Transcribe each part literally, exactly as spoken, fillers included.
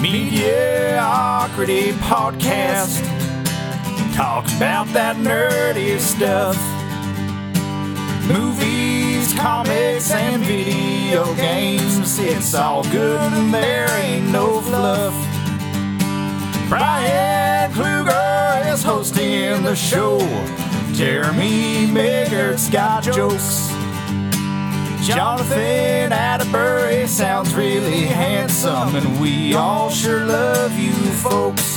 Mediocrity Podcast talks about that nerdy stuff. Movies, comics, and video games. It's all good and there ain't no fluff. Brian Kluger is hosting the show. Jeremy Meggert's got jokes. Jonathan Atterbury sounds really handsome, and we all sure love you folks.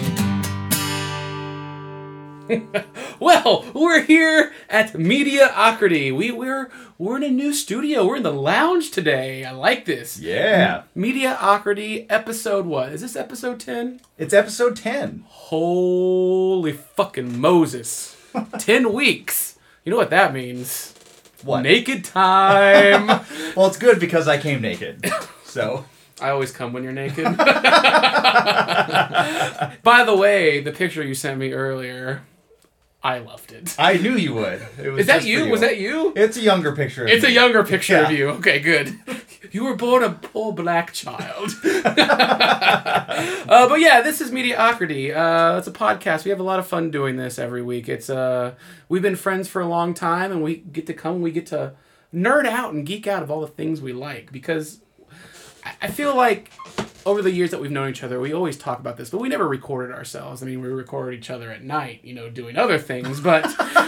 Well, we're here at Mediocrity. We, we're we're in a new studio. We're in the lounge today. I like this. Yeah. Mediocrity episode what? Is this episode ten? It's episode ten. Holy fucking Moses. ten weeks. You know what that means? What? Naked time. Well, it's good because I came naked. So... I always come when you're naked. By the way, the picture you sent me earlier, I loved it. I knew you would. It was Is that just for you? Was that you? It's a younger picture of It's me. a younger picture Yeah. of you. Okay, good. You were born a poor black child. uh, but yeah, this is Mediocrity. Uh, it's a podcast. We have a lot of fun doing this every week. It's uh, we've been friends for a long time, and we get to come, we get to nerd out and geek out of all the things we like, because I feel like over the years that we've known each other, we always talk about this, but we never recorded ourselves. I mean, we recorded each other at night, you know, doing other things, but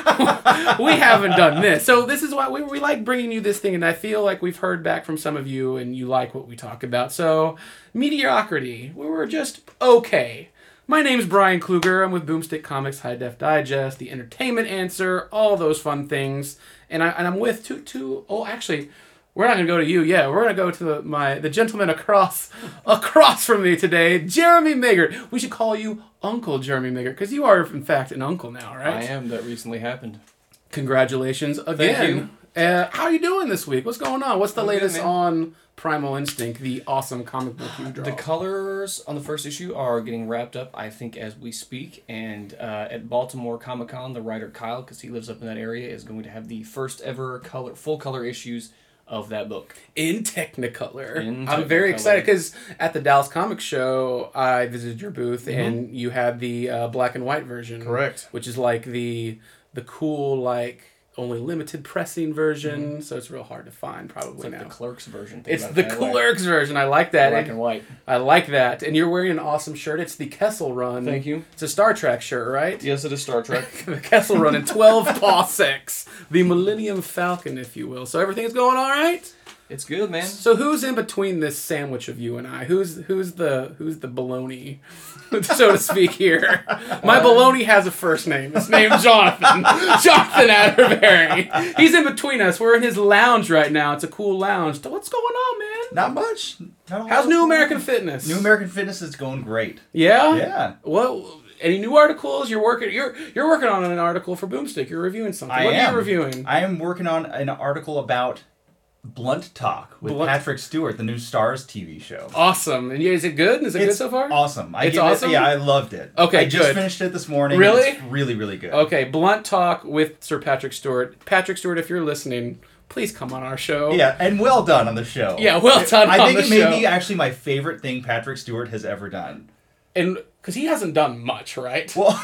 we haven't done this. So this is why we, we like bringing you this thing, and I feel like we've heard back from some of you, and you like what we talk about. So, Mediocrity, we were just okay. My name's Brian Kluger. I'm with Boomstick Comics, High Def Digest, The Entertainment Answer, all those fun things. And, I, and I'm with two, two, oh, actually... We're not going to go to you. Yeah, we're going to go to the, my the gentleman across across from me today, Jeremy Meggert. We should call you Uncle Jeremy Meggert, because you are, in fact, an uncle now, right? I am. That recently happened. Congratulations again. Thank you. Uh, how are you doing this week? What's going on? What's the I'm latest good, on Primal Instinct, the awesome comic book you draw? The colors on the first issue are getting wrapped up, I think, as we speak. And uh, at Baltimore Comic Con, the writer Kyle, because he lives up in that area, is going to have the first ever color, full color issues of that book. In Technicolor. In I'm very Technicolor. excited because at the Dallas Comic Show, I visited your booth, Mm-hmm. and you had the uh, black and white version. Correct. Which is like the the cool, like, only limited pressing version, mm-hmm. so it's real hard to find probably It's like now. the Clerks version. Think It's about the it that way. Clerks version. I like that. Black And and white. I like that. And you're wearing an awesome shirt. It's the Kessel Run. Thank you. It's a Star Trek shirt, right? Yes, it is Star Trek. The Kessel Run in twelve Paw six. The Millennium Falcon, if you will. So everything's going all right? It's good, man. So who's in between this sandwich of you and I? Who's who's the who's the baloney, so to speak here? My baloney has a first name. His name's Jonathan. Jonathan Atterbury. He's in between us. We're in his lounge right now. It's a cool lounge. So what's going on, man? Not much. Not a whole How's lot New going American on. Fitness? New American Fitness is going great. Yeah. Yeah. What? Any new articles? You're working. You're you're working on an article for Boomstick. You're reviewing something. I what am. are you reviewing? I am working on an article about Blunt Talk with Blunt- Patrick Stewart, the new Starz T V show. Awesome. And yeah, is it good? Is it It's good so far? Awesome. I It's give awesome? It, yeah, I loved it. Okay, I just good. finished it this morning. Really? It's really, really good. Okay, Blunt Talk with Sir Patrick Stewart. Patrick Stewart, if you're listening, please come on our show. Yeah, and well done on the show. Yeah, well done I on think the it may show. be actually my favorite thing Patrick Stewart has ever done. And because he hasn't done much, right? Well,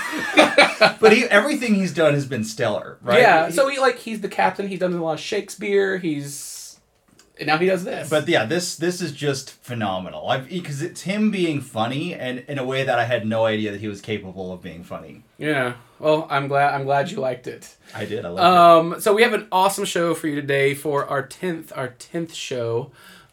but he, everything he's done has been stellar, right? Yeah, He- so he like he's the captain. He's done a lot of Shakespeare. He's and now he does this. But yeah, this this is just phenomenal. Because it's him being funny, and in a way that I had no idea that he was capable of being funny. yeah, well, I'm glad I'm glad you liked it. I did. I loved Um, so we have an awesome show for you today for our tenth our tenth show.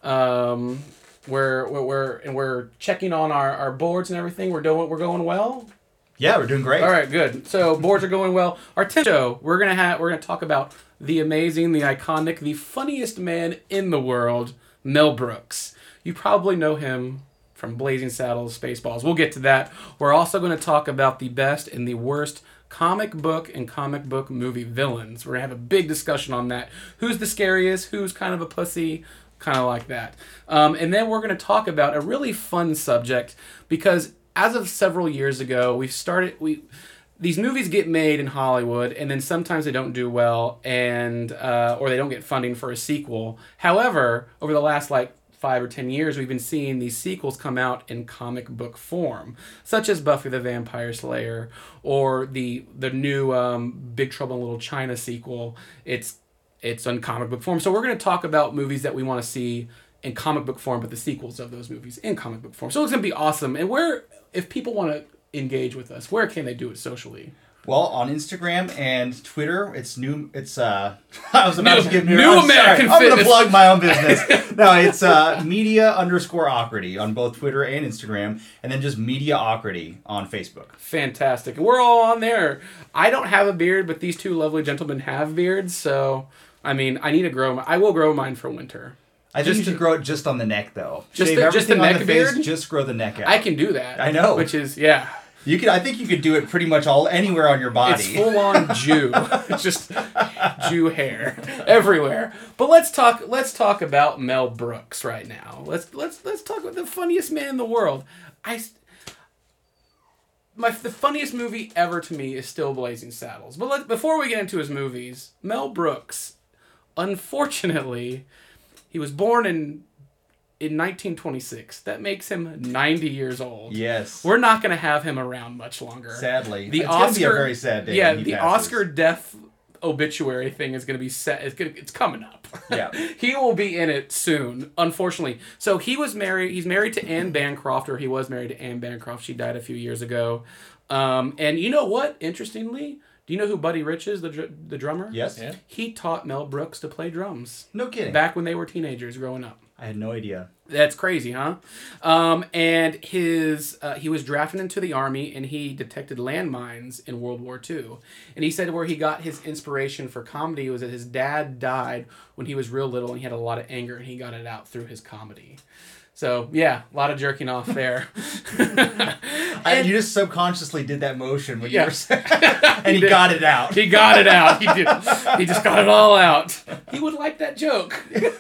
Um, where we're, we're and we're checking on our, our boards and everything. We're doing we're going well. it. Yeah, we're doing great. All right, good. So boards are going well. Our tenth show, we're gonna have we're gonna talk about the amazing, the iconic, the funniest man in the world, Mel Brooks. You probably know him from Blazing Saddles, Spaceballs. We'll get to that. We're also going to talk about the best and the worst comic book and comic book movie villains. We're gonna have a big discussion on that. Who's the scariest? Who's kind of a pussy? Kind of like that. Um, and then we're going to talk about a really fun subject because as of several years ago, we started we these movies get made in Hollywood, and then sometimes they don't do well, and uh, or they don't get funding for a sequel. However, over the last like five or ten years, we've been seeing these sequels come out in comic book form, such as Buffy the Vampire Slayer or the the new um, Big Trouble in Little China sequel. It's it's on comic book form. So we're going to talk about movies that we want to see in comic book form, but the sequels of those movies in comic book form. So it's going to be awesome. And where, if people want to engage with us, where can they do it socially? Well, on Instagram and Twitter, it's new. It's uh, I was about New- to give new, New I'm American sorry, I'm gonna Fitness. plug my own business. No, it's uh, media underscore ocrity on both Twitter and Instagram, and then just media ocrity on Facebook. Fantastic. We're all on there. I don't have a beard, but these two lovely gentlemen have beards. So, I mean, I need to grow. My, I will grow mine for winter. I think Just you should to- grow it just on the neck, though. Just Shave the- just the everything on neck the face, beard? just grow the neck out. I can do that. I know. Which is, yeah. You could. I think you could do it pretty much all anywhere on your body. It's full on Jew. It's just Jew hair everywhere. But let's talk. Let's talk about Mel Brooks right now. Let's let's let's talk about the funniest man in the world. I. My the funniest movie ever to me is still Blazing Saddles. But let, before we get into his movies, Mel Brooks, unfortunately, he was born in in nineteen twenty-six. That makes him ninety years old. Yes. We're not going to have him around much longer. Sadly, The it's Oscar, gonna be a very sad day. Yeah, when he the passes. Oscar death obituary thing is going to be set. It's going. It's coming up. Yeah. He will be in it soon. Unfortunately, so he was married. He's married to Anne Bancroft, or he was married to Anne Bancroft. She died a few years ago. Um, and you know what? Interestingly, do you know who Buddy Rich is, the dr- the drummer? Yes. Yeah. He taught Mel Brooks to play drums No kidding. back when they were teenagers growing up. I had no idea. That's crazy, huh? Um, and his uh, he was drafted into the army, and he detected landmines in World War Two. And he said where he got his inspiration for comedy was that his dad died when he was real little, and he had a lot of anger, and he got it out through his comedy. So yeah, a lot of jerking off there. I, And- you just subconsciously did that motion when Yeah. you were saying, and he did. got it out. He got it out. He did. He just got it all out. He would like that joke.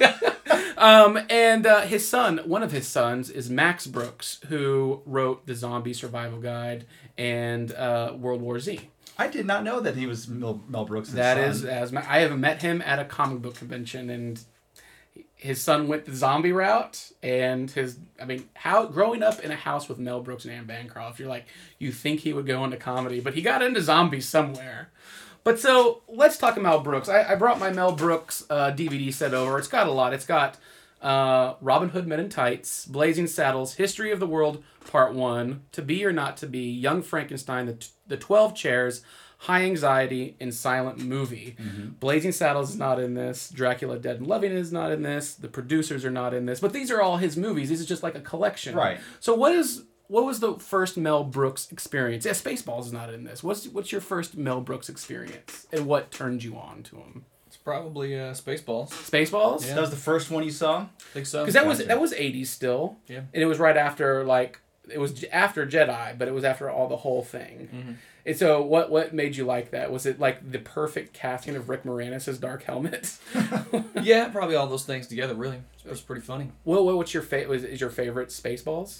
um, and uh, his son, one of his sons, is Max Brooks, who wrote the Zombie Survival Guide and uh, World War Z. I did not know that he was Mel, Mel Brooks' That son. is, as Ma- I have met him at a comic book convention, and his son went the zombie route, and his, I mean, how growing up in a house with Mel Brooks and Anne Bancroft, you're like, you think he would go into comedy, but he got into zombies somewhere. But so let's talk Mel Brooks. I, I brought my Mel Brooks uh, D V D set over. It's got a lot. It's got uh, Robin Hood Men in Tights, Blazing Saddles, History of the World Part One, To Be or Not to Be, Young Frankenstein, The, the Twelve Chairs, High Anxiety, and Silent Movie. Mm-hmm. Blazing Saddles is not in this. Dracula Dead and Loving is not in this. The producers are not in this. But these are all his movies. This is just like a collection. Right. So what is what was the first Mel Brooks experience? Yeah, Spaceballs is not in this. What's what's your first Mel Brooks experience, and what turned you on to him? It's probably uh, Spaceballs. Spaceballs. Yeah. That was the first one you saw? I think so. Because that was Gotcha. that was eighties still. Yeah. And it was right after like it was j- after Jedi, but it was after all the whole thing. Mm-hmm. And so what what made you like that? Was it like the perfect casting of Rick Moranis as Dark Helmet? Yeah, probably all those things together. Really, it was pretty funny. What what what's your fa- was is your favorite Spaceballs?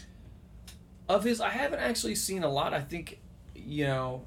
Of his, I haven't actually seen a lot. I think, you know,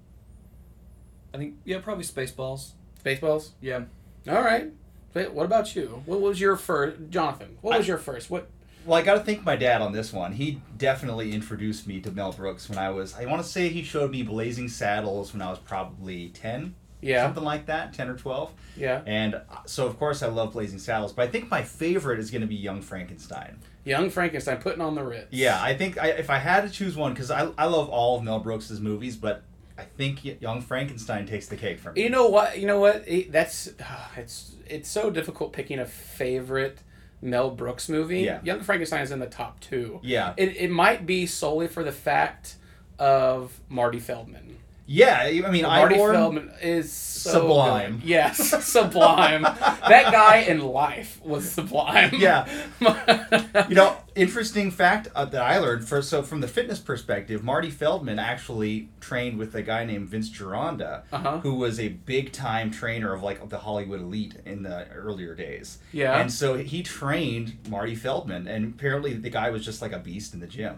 I think yeah, probably Spaceballs. Spaceballs. Yeah. All right. Wait, what about you? What was your first, Jonathan? What was I- your first? What? Well, I got to thank my dad on this one. He definitely introduced me to Mel Brooks when I was, I want to say he showed me Blazing Saddles when I was probably ten. Yeah. Something like that, ten or twelve. Yeah. And uh, so, of course, I love Blazing Saddles. But I think my favorite is going to be Young Frankenstein. Young Frankenstein, putting on the Ritz. Yeah, I think I, if I had to choose one, because I, I love all of Mel Brooks' movies, but I think Y- Young Frankenstein takes the cake for me. You know what? You know what? It, that's it's it's so difficult picking a favorite Mel Brooks movie. Yeah. Young Frankenstein is in the top two. Yeah. It it might be solely for the fact of Marty Feldman. Yeah, I mean, Marty Ivor, Feldman is so Sublime. good. Yes, sublime. That guy in life was sublime. Yeah. You know, interesting fact uh, that I learned, for, so from the fitness perspective, Marty Feldman actually trained with a guy named Vince Gironda, Uh-huh. who was a big-time trainer of, like, of the Hollywood elite in the earlier days. Yeah. And so he trained Marty Feldman, and apparently the guy was just like a beast in the gym.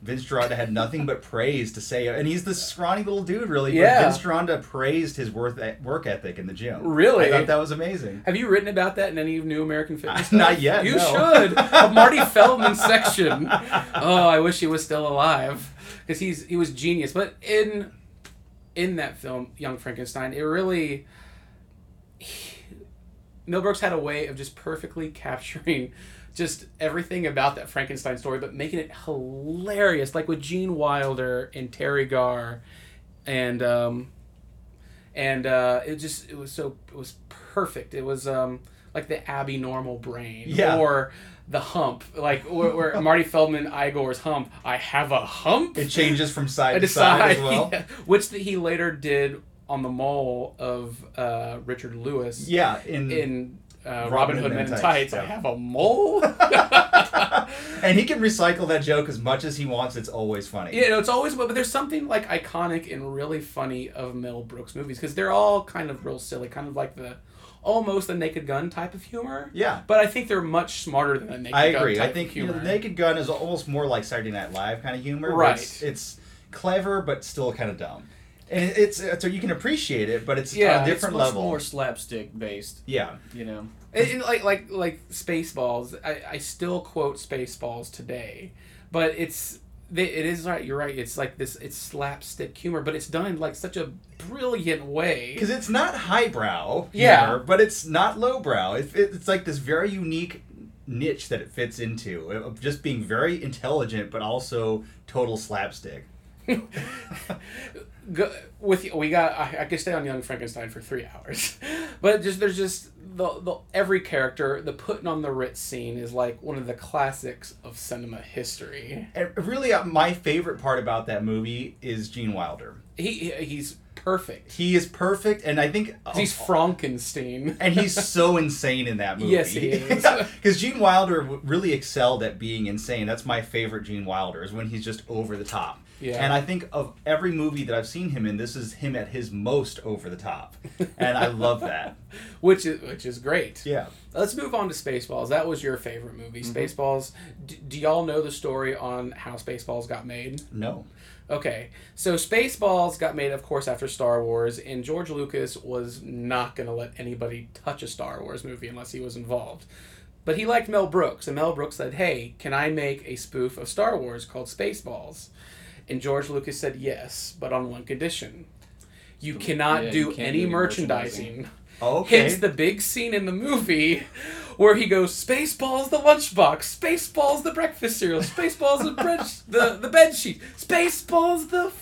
Vince Gironda had nothing but praise to say, and he's this scrawny little dude, really. Yeah. But Vince Gironda praised his worth work ethic in the gym. Really? I thought that was amazing. Have you written about that in any New American Fitness? Uh, not yet. You no. should. A Marty Feldman section. Oh, I wish he was still alive, because he's he was genius. But in in that film, Young Frankenstein, it really. He, Mel Brooks had a way of just perfectly capturing just everything about that Frankenstein story, but making it hilarious, like with Gene Wilder and Terry Garr, and um, and uh, it just it was so it was perfect. It was um, like the Abby Normal brain, Yeah. or the hump, like where, where Marty Feldman Igor's hump. I have a hump. It changes from side I to side decide, as well. yeah, which the, he later did on the mole of uh, Richard Lewis. Yeah, in, In uh, Robin Robin Hood Hood Men Men in in Tights, Tights, I yeah. have a mole. and he can recycle that joke as much as he wants. It's always funny. You know, it's always, but there's something like iconic and really funny of Mel Brooks movies, because they're all kind of real silly, kind of like the almost the Naked Gun type of humor. Yeah. But I think they're much smarter than the Naked I Gun agree. type I think of you humor. know, the Naked Gun is almost more like Saturday Night Live kind of humor. where Right. It's, it's clever, but still kind of dumb. And it's so you can appreciate it, but it's Yeah, on a it's different much level. more slapstick based, Yeah. you know. And, and like like like Spaceballs, I, I still quote Spaceballs today, but it's they, it is right. You're right. It's like this. It's slapstick humor, but it's done in like such a brilliant way. Because it's not highbrow Yeah. humor, but it's not lowbrow. It, it, it's like this very unique niche that it fits into, of just being very intelligent, but also total slapstick. Go, with we got I, I could stay on Young Frankenstein for three hours, but just there's just the, the every character. The putting on the Ritz scene is like one of the classics of cinema history. And really, uh, my favorite part about that movie is Gene Wilder. He, he he's perfect. He is perfect, and I think He's Frankenstein. and he's so insane in that movie. Yes, he is. Because Gene Wilder w- really excelled at being insane. That's my favorite Gene Wilder, is when he's just over the top. Yeah. And I think of every movie that I've seen him in, this is him at his most over the top. And I love that. which is which is great. Yeah. Let's move on to Spaceballs. That was your favorite movie, Mm-hmm. Spaceballs. D- do y'all know the story on how Spaceballs got made? No. Okay, so Spaceballs got made, of course, after Star Wars, and George Lucas was not going to let anybody touch a Star Wars movie unless he was involved. But he liked Mel Brooks, and Mel Brooks said, hey, can I make a spoof of Star Wars called Spaceballs? And George Lucas said yes, but on one condition. You cannot Yeah, do you can't any do any merchandising. merchandising. Okay. Hence the big scene in the movie where he goes, Spaceballs the lunchbox, Spaceballs the breakfast cereal, Spaceballs the bread, the, the bed sheet, Spaceballs the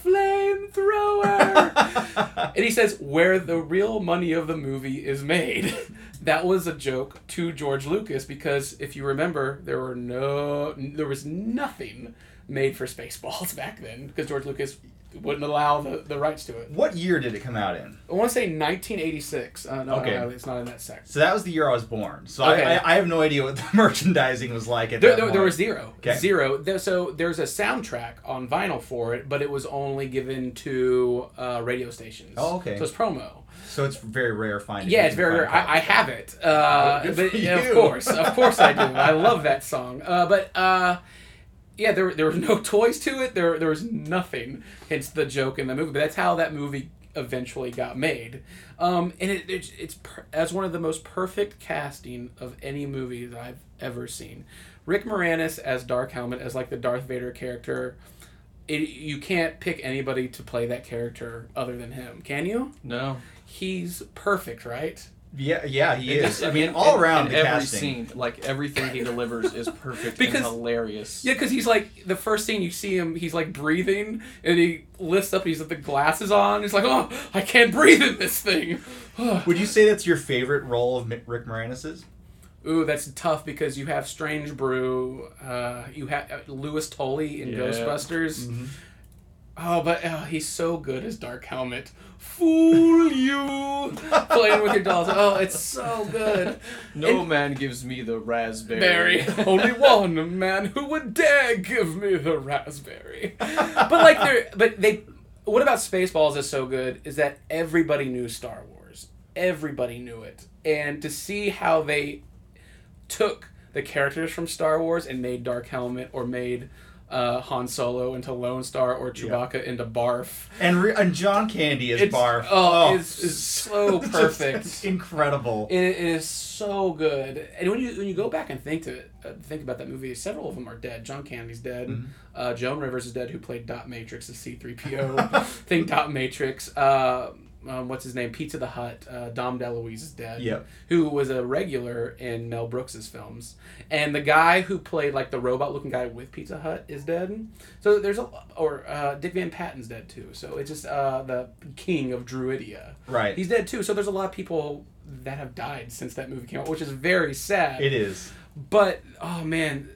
flamethrower. And he says, where the real money of the movie is made. That was a joke to George Lucas, because if you remember, there were no, there was nothing made for Spaceballs back then, because George Lucas wouldn't allow the, the rights to it. What year did it come out in? I want to say nineteen eighty-six. Uh, no, Okay. no, it's not in that section. So that was the year I was born. So Okay. I, I, I have no idea what the merchandising was like at There, that there, point. there was zero. Okay. Zero. There, so there's a soundtrack on vinyl for it, but it was only given to uh, radio stations. Oh, okay. So it's promo. So it's very rare finding. Yeah, it's very rare. I, I have it. Uh, Good but for yeah, of you. course, of course I do. I love that song. Uh, but uh, yeah, there there were no toys to it. There there was nothing. Hence the joke in the movie. But that's how that movie eventually got made. Um, and it, it it's per, as one of the most perfect casting of any movie that I've ever seen. Rick Moranis as Dark Helmet, as like the Darth Vader character. It, you can't pick anybody to play that character other than him, can you? No. He's perfect, right? Yeah, yeah, he It is. just- I mean, in- all in- around in the every casting. scene, like everything he delivers is perfect Because- and hilarious. Yeah, because he's like, the first scene you see him, he's like breathing, and he lifts up, he's got the glasses on, he's like, oh, I can't breathe in this thing. Would you say that's your favorite role of Mi- Rick Moranis's? Ooh, that's tough, because you have Strange Brew, uh, you have uh, Louis Tully in Yeah. Ghostbusters. Mm-hmm. Oh, but oh, he's so good as Dark Helmet. Fool you! Playing with your dolls. Oh, it's so good. No And- man gives me the raspberry. Berry. Only one man who would dare give me the raspberry. But like they're but they what about Spaceballs is so good is that everybody knew Star Wars. Everybody knew it. And to see how they took the characters from Star Wars and made Dark Helmet or made uh, Han Solo into Lone Star or Chewbacca yep. into Barf. And re- and John Candy as it's, Barf. Oh, oh. It's, it's so perfect. It's incredible. It is so good. And when you when you go back and think to uh, think about that movie, several of them are dead. John Candy's dead. Mm-hmm. Uh, Joan Rivers is dead, who played Dot Matrix as C three P O. Think Dot Matrix. Uh, Um, what's his name? Pizza the Hut. Uh, Dom DeLuise is dead. Yep. Who was a regular in Mel Brooks's films, and the guy who played like the robot-looking guy with Pizza Hut is dead. So there's a or uh, Dick Van Patten's dead too. So it's just uh, the king of Druidia. Right. He's dead too. So there's a lot of people that have died since that movie came out, which is very sad. It is. But oh man,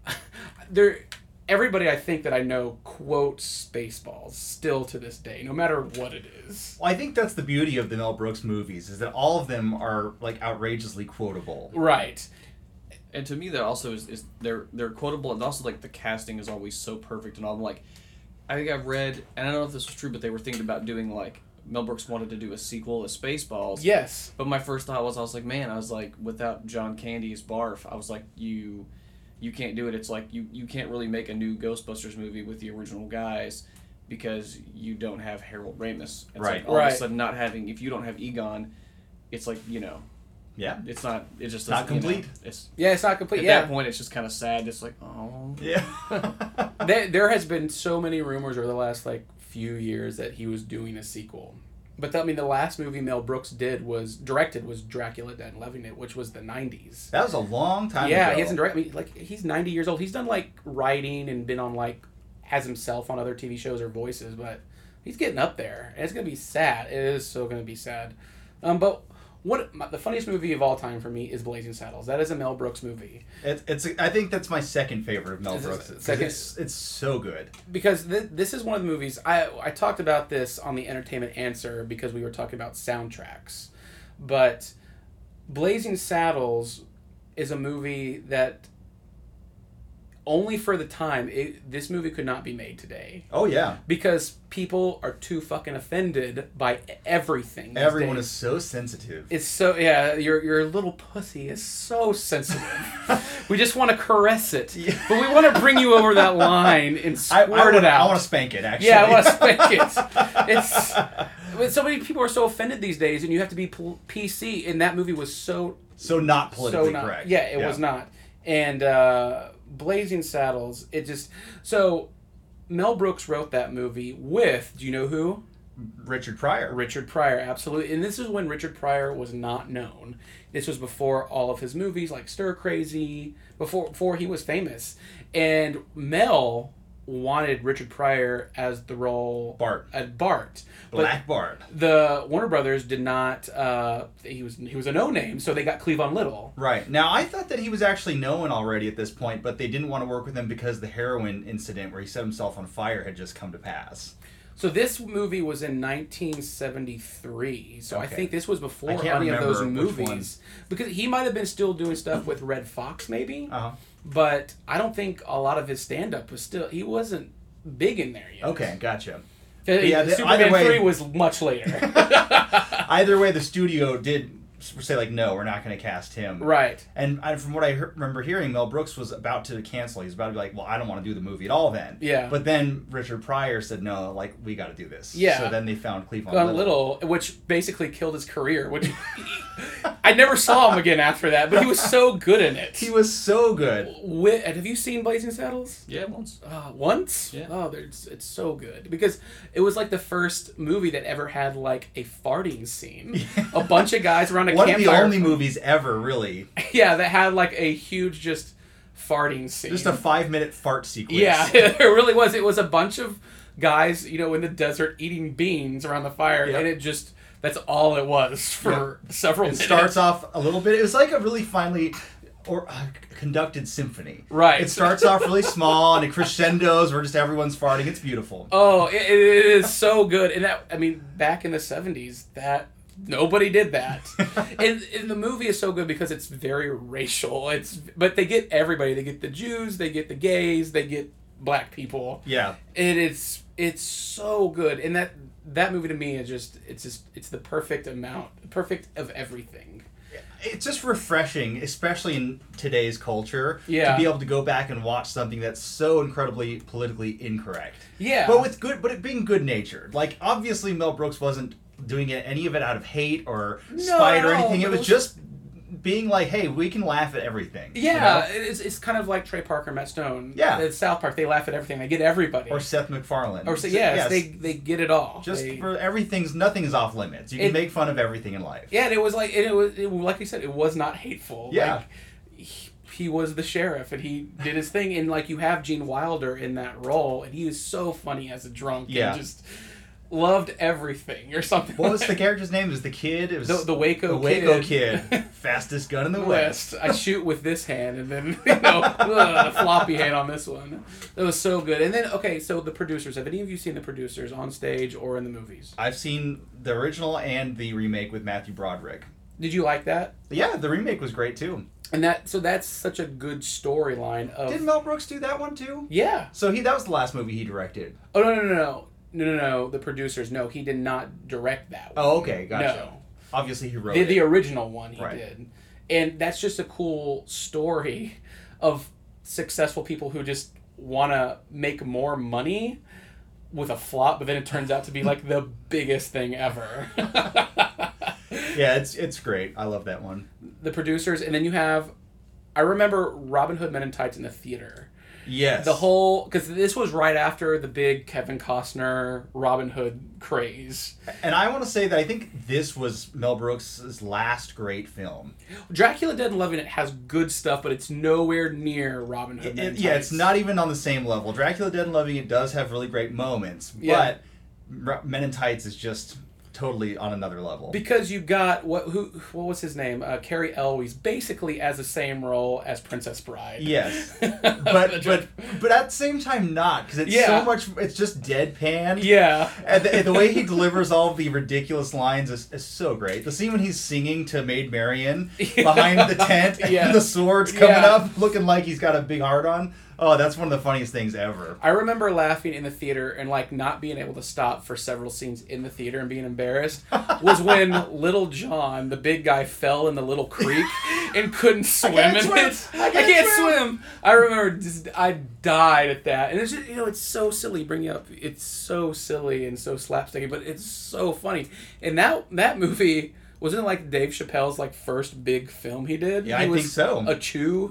there. Everybody I think that I know quotes Spaceballs still to this day, no matter what it is. Well, I think that's the beauty of the Mel Brooks movies, is that all of them are like outrageously quotable. Right. And to me, that also is, is they're they're quotable, and also like the casting is always so perfect and all. I'm like, I think I've read, and I don't know if this was true, but they were thinking about doing like Mel Brooks wanted to do a sequel to Spaceballs. Yes. But my first thought was I was like, man, I was like, without John Candy's Barf, I was like, you. You can't do it. It's like you, you can't really make a new Ghostbusters movie with the original guys because you don't have Harold Ramis. It's right. Like all right. of a sudden not having, if you don't have Egon, it's like, you know. Yeah. It's not, it just not complete. You know, it's, yeah, it's not complete. At yeah. that point, it's just kind of sad. It's like, oh. Yeah. there, there has been so many rumors over the last like few years that he was doing a sequel. But the, I mean, the last movie Mel Brooks did was directed was Dracula Dead and Loving It, which was the nineties. That was a long time yeah, ago. Yeah, he hasn't directed. I mean, like he's ninety years old. He's done like writing and been on like has himself on other T V shows or voices, but he's getting up there, and it's gonna be sad. It is so gonna be sad. Um, but what my, the funniest movie of all time for me is Blazing Saddles. That is a Mel Brooks movie. It, it's I think that's my second favorite of Mel It's Brooks. second- It's it's so good. Because th- this is one of the movies I I talked about this on the Entertainment Answer because we were talking about soundtracks, but Blazing Saddles is a movie that only for the time it, this movie could not be made today. Oh yeah, because people are too fucking offended by everything. these everyone days. is so sensitive. It's so yeah. Your your little pussy is so sensitive. We just want to caress it, Yeah. but we want to bring you over that line and I, squirt I wanna, it out. I want to spank it. Actually, Yeah, I want to spank it. It's but so many people are so offended these days, and you have to be P C. And that movie was so so not politically so not, correct. Yeah, it yeah. was not. And uh, Blazing Saddles, it just so Mel Brooks wrote that movie with, do you know who? Richard Pryor. Richard Pryor, absolutely. And this is when Richard Pryor was not known. This was before all of his movies like Stir Crazy, before before he was famous. And Mel wanted Richard Pryor as the role Bart. at Bart. Black Bart. The Warner Brothers did not uh, he was he was a no name, so they got Cleavon Little. Right. Now, I thought that he was actually known already at this point, but they didn't want to work with him because the heroin incident where he set himself on fire had just come to pass. So this movie was in nineteen seventy-three. So Okay. I think this was before I can't any of those remember which movies. Because he might have been still doing stuff with Red Fox, maybe. Uh-huh. But I don't think a lot of his stand-up was still... He wasn't big in there yet. Okay, gotcha. Yeah, Yeah, the- Superman either way- three was much later. Either way, the studio did say, like, no, we're not going to cast him. Right. And I, from what I he- remember hearing, Mel Brooks was about to cancel. He was about to be like, well, I don't want to do the movie at all then. Yeah. But then Richard Pryor said, no, like, we got to do this. Yeah. So then they found Cleavon Gone Little. Little, which basically killed his career. Which I never saw him again after that, but he was so good in it. He was so good. Wi- have you seen Blazing Saddles? Yeah, once. Uh, once? Yeah. Oh, it's it's so good because it was like the first movie that ever had like a farting scene. A bunch of guys around a One of the campfire. only movies ever, really. Yeah, that had like a huge just farting scene. Just a five-minute fart sequence. Yeah, it really was. It was a bunch of guys, you know, in the desert eating beans around the fire, Yep. and it just that's all it was for several It minutes. starts off a little bit. It was like a really finely or uh, conducted symphony. Right. It starts off really small and it crescendos where just everyone's farting. It's beautiful. Oh, it, it is so good. And that, I mean, back in the seventies, that nobody did that. and, and the movie is so good because it's very racial. It's but they get everybody. They get the Jews, they get the gays, they get black people. Yeah. And it's it's so good. And that that movie to me is just it's just it's the perfect amount, perfect of everything. it's just refreshing, especially in today's culture, Yeah. to be able to go back and watch something that's so incredibly politically incorrect. Yeah. But with good, but it being good natured. Like obviously, Mel Brooks wasn't doing it, any of it out of hate or No, spite or no, anything. It but was, it was- just being like, hey, we can laugh at everything. you Yeah, know? it's, it's kind of like Trey Parker, Matt Stone. Yeah. At South Park, they laugh at everything. They get everybody. Or Seth MacFarlane. Or so, yes, they they get it all. just They- for everything's nothing is off limits. You can It- make fun of everything in life. yeah, and it was like and it was it, like you said, it was not hateful. Yeah. Like, he, he was the sheriff, and he did his thing. And like you have Gene Wilder in that role, and he was so funny as a drunk. Yeah. And just loved everything or something. What was the character's name? It was the kid? It was The, the Waco the Waco kid. kid. Fastest gun in the West. West. I shoot with this hand, and then you know ugh, the floppy hand on this one. That was so good. And then okay, so the producers. Have any of you seen the producers on stage or in the movies? I've seen the original and the remake with Matthew Broderick. Did you like that? Yeah, the remake was great too. And that so that's such a good storyline of Did Mel Brooks do that one too? yeah. So he that was the last movie he directed. Oh no no no no no no no the producers no he did not direct that one. Oh, okay, gotcha. No. Obviously he wrote The, it. the original one he Right. did, and that's just a cool story of successful people who just want to make more money with a flop, but then it turns out to be like the biggest thing ever. Yeah, it's it's great. I love that one. The producers, and then you have, I remember Robin Hood Men in Tights in the theater. Yes. The whole, because this was right after the big Kevin Costner Robin Hood craze. And I want to say that I think this was Mel Brooks' last great film. Dracula Dead and Loving It has good stuff, but it's nowhere near Robin Hood It- Men in it- yeah, Tights. it's not even on the same level. Dracula Dead and Loving It does have really great moments, Yeah. but R- Men in Tights is just totally on another level. Because you got what who what was his name? Uh, Carrie Elwes, basically as the same role as Princess Bride. Yes, but but but at the same time not, because it's Yeah. so much. It's just deadpan. Yeah. And the, the way he delivers all of the ridiculous lines is, is so great. The scene when he's singing to Maid Marian behind the tent Yeah. and the sword's coming Yeah. up, looking like he's got a big heart on. Oh, that's one of the funniest things ever. I remember laughing in the theater and like not being able to stop for several scenes in the theater and being embarrassed was when Little John, the big guy, fell in the little creek and couldn't swim can't in swim. it. I I can't can't swim. swim. I remember just, I died at that, and it's just, you know it's so silly bringing up. It's so silly and so slapsticky, but it's so funny. And that that movie. Wasn't it like Dave Chappelle's like first big film he did? Yeah, he I was think so. A chew.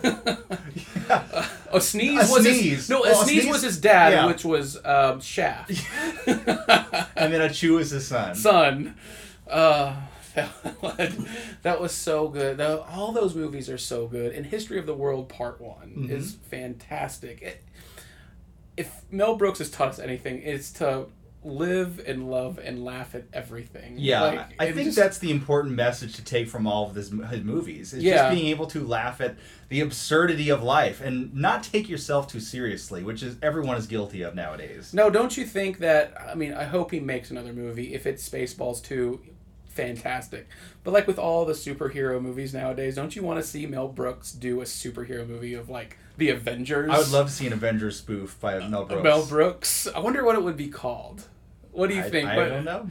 Yeah. A sneeze A was sneeze. his no. A Well, a sneeze, sneeze- was his dad, yeah. which was um, Shaft. And then a chew is his son. Son, uh, that, that was so good. The, all those movies are so good. And History of the World Part One Mhm. is fantastic. It, if Mel Brooks has taught us anything, it's to live and love and laugh at everything. Yeah, Like, I it think just- that's the important message to take from all of this, his movies. Is Yeah. just being able to laugh at the absurdity of life and not take yourself too seriously, which is everyone is guilty of nowadays. No, don't you think that? I mean, I hope he makes another movie. If it's Spaceballs two, fantastic. But like with all the superhero movies nowadays, don't you want to see Mel Brooks do a superhero movie of like the Avengers? I would love to see an Avengers spoof by Mel Brooks. Mel Brooks. I wonder what it would be called. What do you I, think? I But- don't know.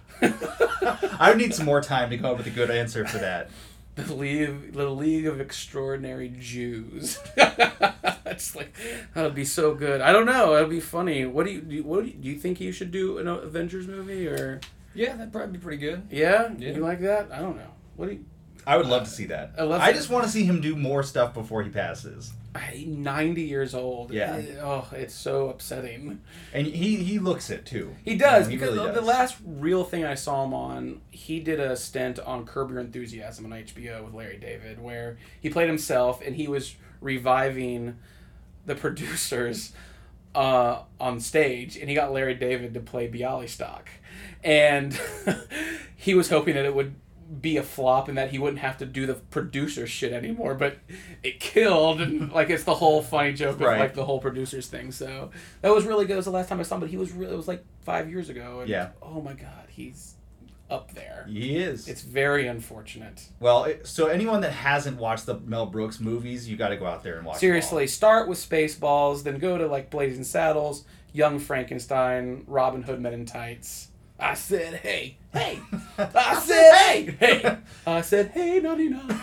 I would need some more time to come up with a good answer for that. The League, the League of Extraordinary Jews. It's like that would be so good. I don't know. It'd be funny. What do you do? You, what do you, do you think you should do an Avengers movie or? Yeah, that'd probably be pretty good. Yeah, Yeah. you like that? I don't know. What do you? I would love to see that. I love I it. just want to see him do more stuff before he passes. I- ninety years old. Yeah. Oh, it's so upsetting. And he, he looks it too. He does, He because really the, the does. last real thing I saw him on, he did a stint on Curb Your Enthusiasm on H B O with Larry David, where he played himself and he was reviving the producers uh, on stage, and he got Larry David to play Bialystok. And he was hoping that it would be a flop and that he wouldn't have to do the producer shit anymore, but it killed, and like it's the whole funny joke of Right. like the whole producers thing. So that was really good. It was the last time I saw him, but he was really, it was like five years ago. And, Yeah. oh my god, he's up there. He is. It's very unfortunate. Well, it, so anyone that hasn't watched the Mel Brooks movies, you got to go out there and watch Seriously, start with Spaceballs, then go to like Blazing Saddles, Young Frankenstein, Robin Hood Men in Tights. I said, hey, hey. I said, hey, hey. I said, hey, ninety-nine.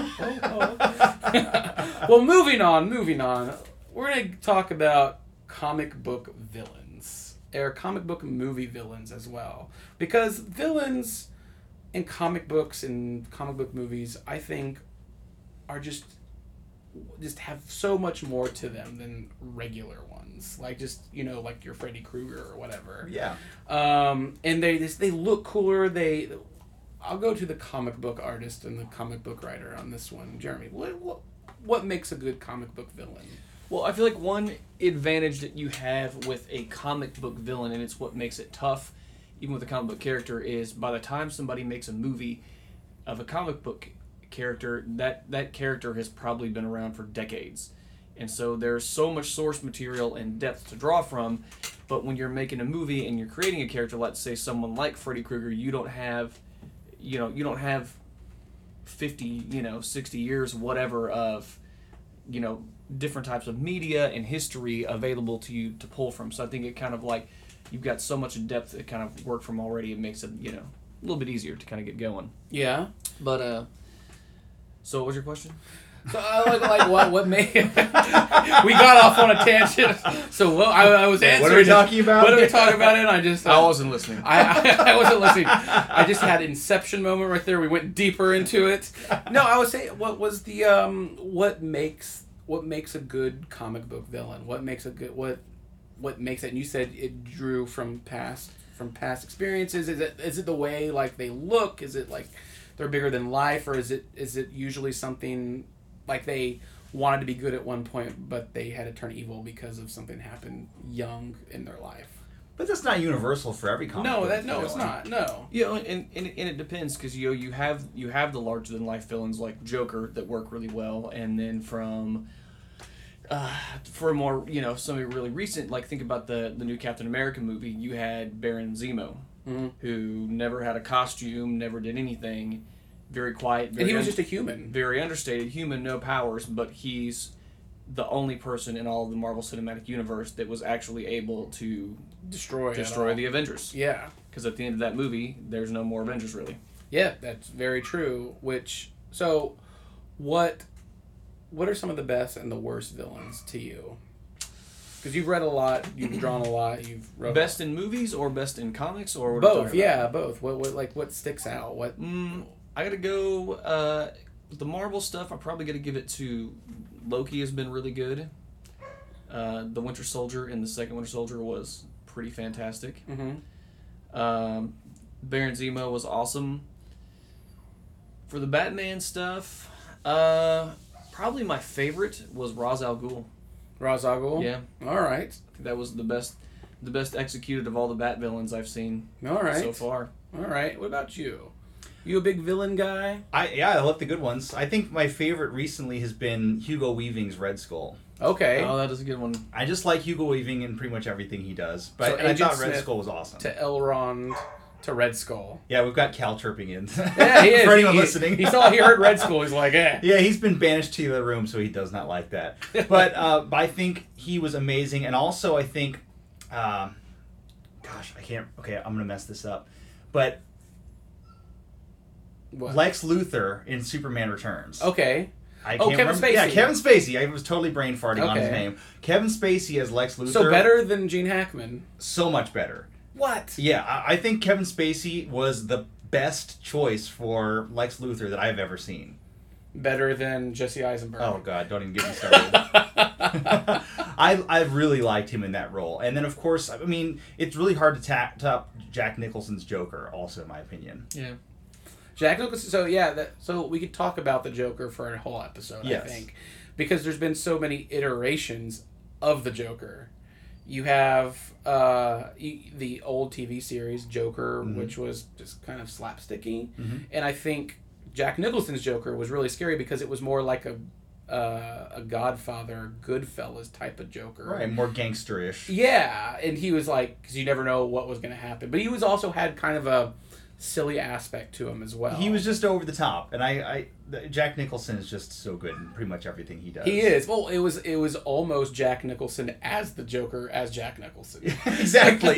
Well, moving on, moving on. We're going to talk about comic book villains. Or comic book movie villains as well. Because villains in comic books and comic book movies, I think, are just just have so much more to them than regular ones. Like just, you know, like your Freddy Krueger or whatever. Yeah. Um, and they just, they look cooler. They, I'll go to the comic book artist and the comic book writer on this one. Jeremy, what what, what makes a good comic book villain? Well, I feel like one advantage that you have with a comic book villain, and it's what makes it tough, even with a comic book character, is by the time somebody makes a movie of a comic book character, that, that character has probably been around for decades. And so there's so much source material and depth to draw from, but when you're making a movie and you're creating a character, let's say someone like Freddy Krueger, you don't have, you know, you don't have fifty, you know, sixty years, whatever, of, you know, different types of media and history available to you to pull from. So I think it kind of like, you've got so much depth to kind of work from already, it makes it, you know, a little bit easier to kind of get going. Yeah. But, uh, so what was your question? So I like, like what what made we got off on a tangent. So what I, I was answering. What are we talking about? What are we talking about? And I just uh, I wasn't listening. I, I I wasn't listening. I just had an Inception moment right there. We went deeper into it. No, I was saying what was the um what makes what makes a good comic book villain? What makes a good what what makes it? And you said it drew from past from past experiences. Is it is it the way like they look? Is it like they're bigger than life, or is it is it usually something like they wanted to be good at one point, but they had to turn evil because of something happened young in their life? But that's not universal for every comic No, book that no, it's villain. not. No. Yeah, and, and, and it depends, because you know, you have you have the larger than life villains like Joker that work really well, and then from uh, for more, you know, something really recent, like think about the the new Captain America movie. You had Baron Zemo, Mm-hmm. who never had a costume, never did anything, very quiet, very And he was un- just a human. very understated human, no powers, but he's the only person in all of the Marvel Cinematic Universe that was actually able to Destroy it destroy all. the Avengers. Yeah. Because at the end of that movie, there's no more Avengers, really. Yeah, that's very true. Which so, what, what are some of the best and the worst villains to you? Because you've read a lot, you've drawn a lot, you've wrote Best in movies or best in comics, or what are we both. talking Yeah, about? both. What what like what sticks out? What? Mm, I gotta go. Uh, the Marvel stuff, I'm probably gonna give it to Loki. Has been really good. Uh, the Winter Soldier and the second Winter Soldier was pretty fantastic. Mm-hmm. Um, Baron Zemo was awesome. For the Batman stuff, uh, probably my favorite was Ra's al Ghul. Ra's al Ghul. Yeah, All right. I think that was the best, the best executed of all the Bat villains I've seen All right. so far. All right. What about you? You a big villain guy? I yeah, I love the good ones. I think my favorite recently has been Hugo Weaving's Red Skull. Okay. Oh, that is a good one. I just like Hugo Weaving in pretty much everything he does. But So and I Agent thought Red Smith Skull was awesome. To Elrond to Red Skull. Yeah, we've got Cal chirping in. Yeah, he is. For anyone he, listening. He saw he heard Red Skull. He's like, eh. Yeah, he's been banished to the room, so he does not like that. But uh, I think he was amazing, and also I think, um, gosh, I can't. Okay, I'm gonna mess this up, but What? Lex Luthor in Superman Returns. Okay. I Oh, can't Kevin remember- Spacey. Yeah, Kevin Spacey. I was totally brain farting on his Okay. name. Kevin Spacey as Lex Luthor. So better than Gene Hackman. So much better. What? Yeah, I, I think Kevin Spacey was the best choice for Lex Luthor that I've ever seen. Better than Jesse Eisenberg. Oh God, don't even get me started. I I really liked him in that role, and then of course, I mean, it's really hard to ta- top Jack Nicholson's Joker, also in my opinion. Yeah. Jack Nicholson. So yeah, that, so we could talk about the Joker for a whole episode. Yes. I think, because there's been so many iterations of the Joker. You have uh, e- the old T V series Joker, Mhm. which was just kind of slapsticky, Mhm. and I think Jack Nicholson's Joker was really scary because it was more like a uh, a Godfather, Goodfellas type of Joker. Right, more gangsterish. Yeah, and he was like, because you never know what was going to happen. But he was also had kind of a silly aspect to him as well. He was just over the top, and I, I the- Jack Nicholson is just so good in pretty much everything he does. He is. Well, it was it was almost Jack Nicholson as the Joker as Jack Nicholson. Exactly.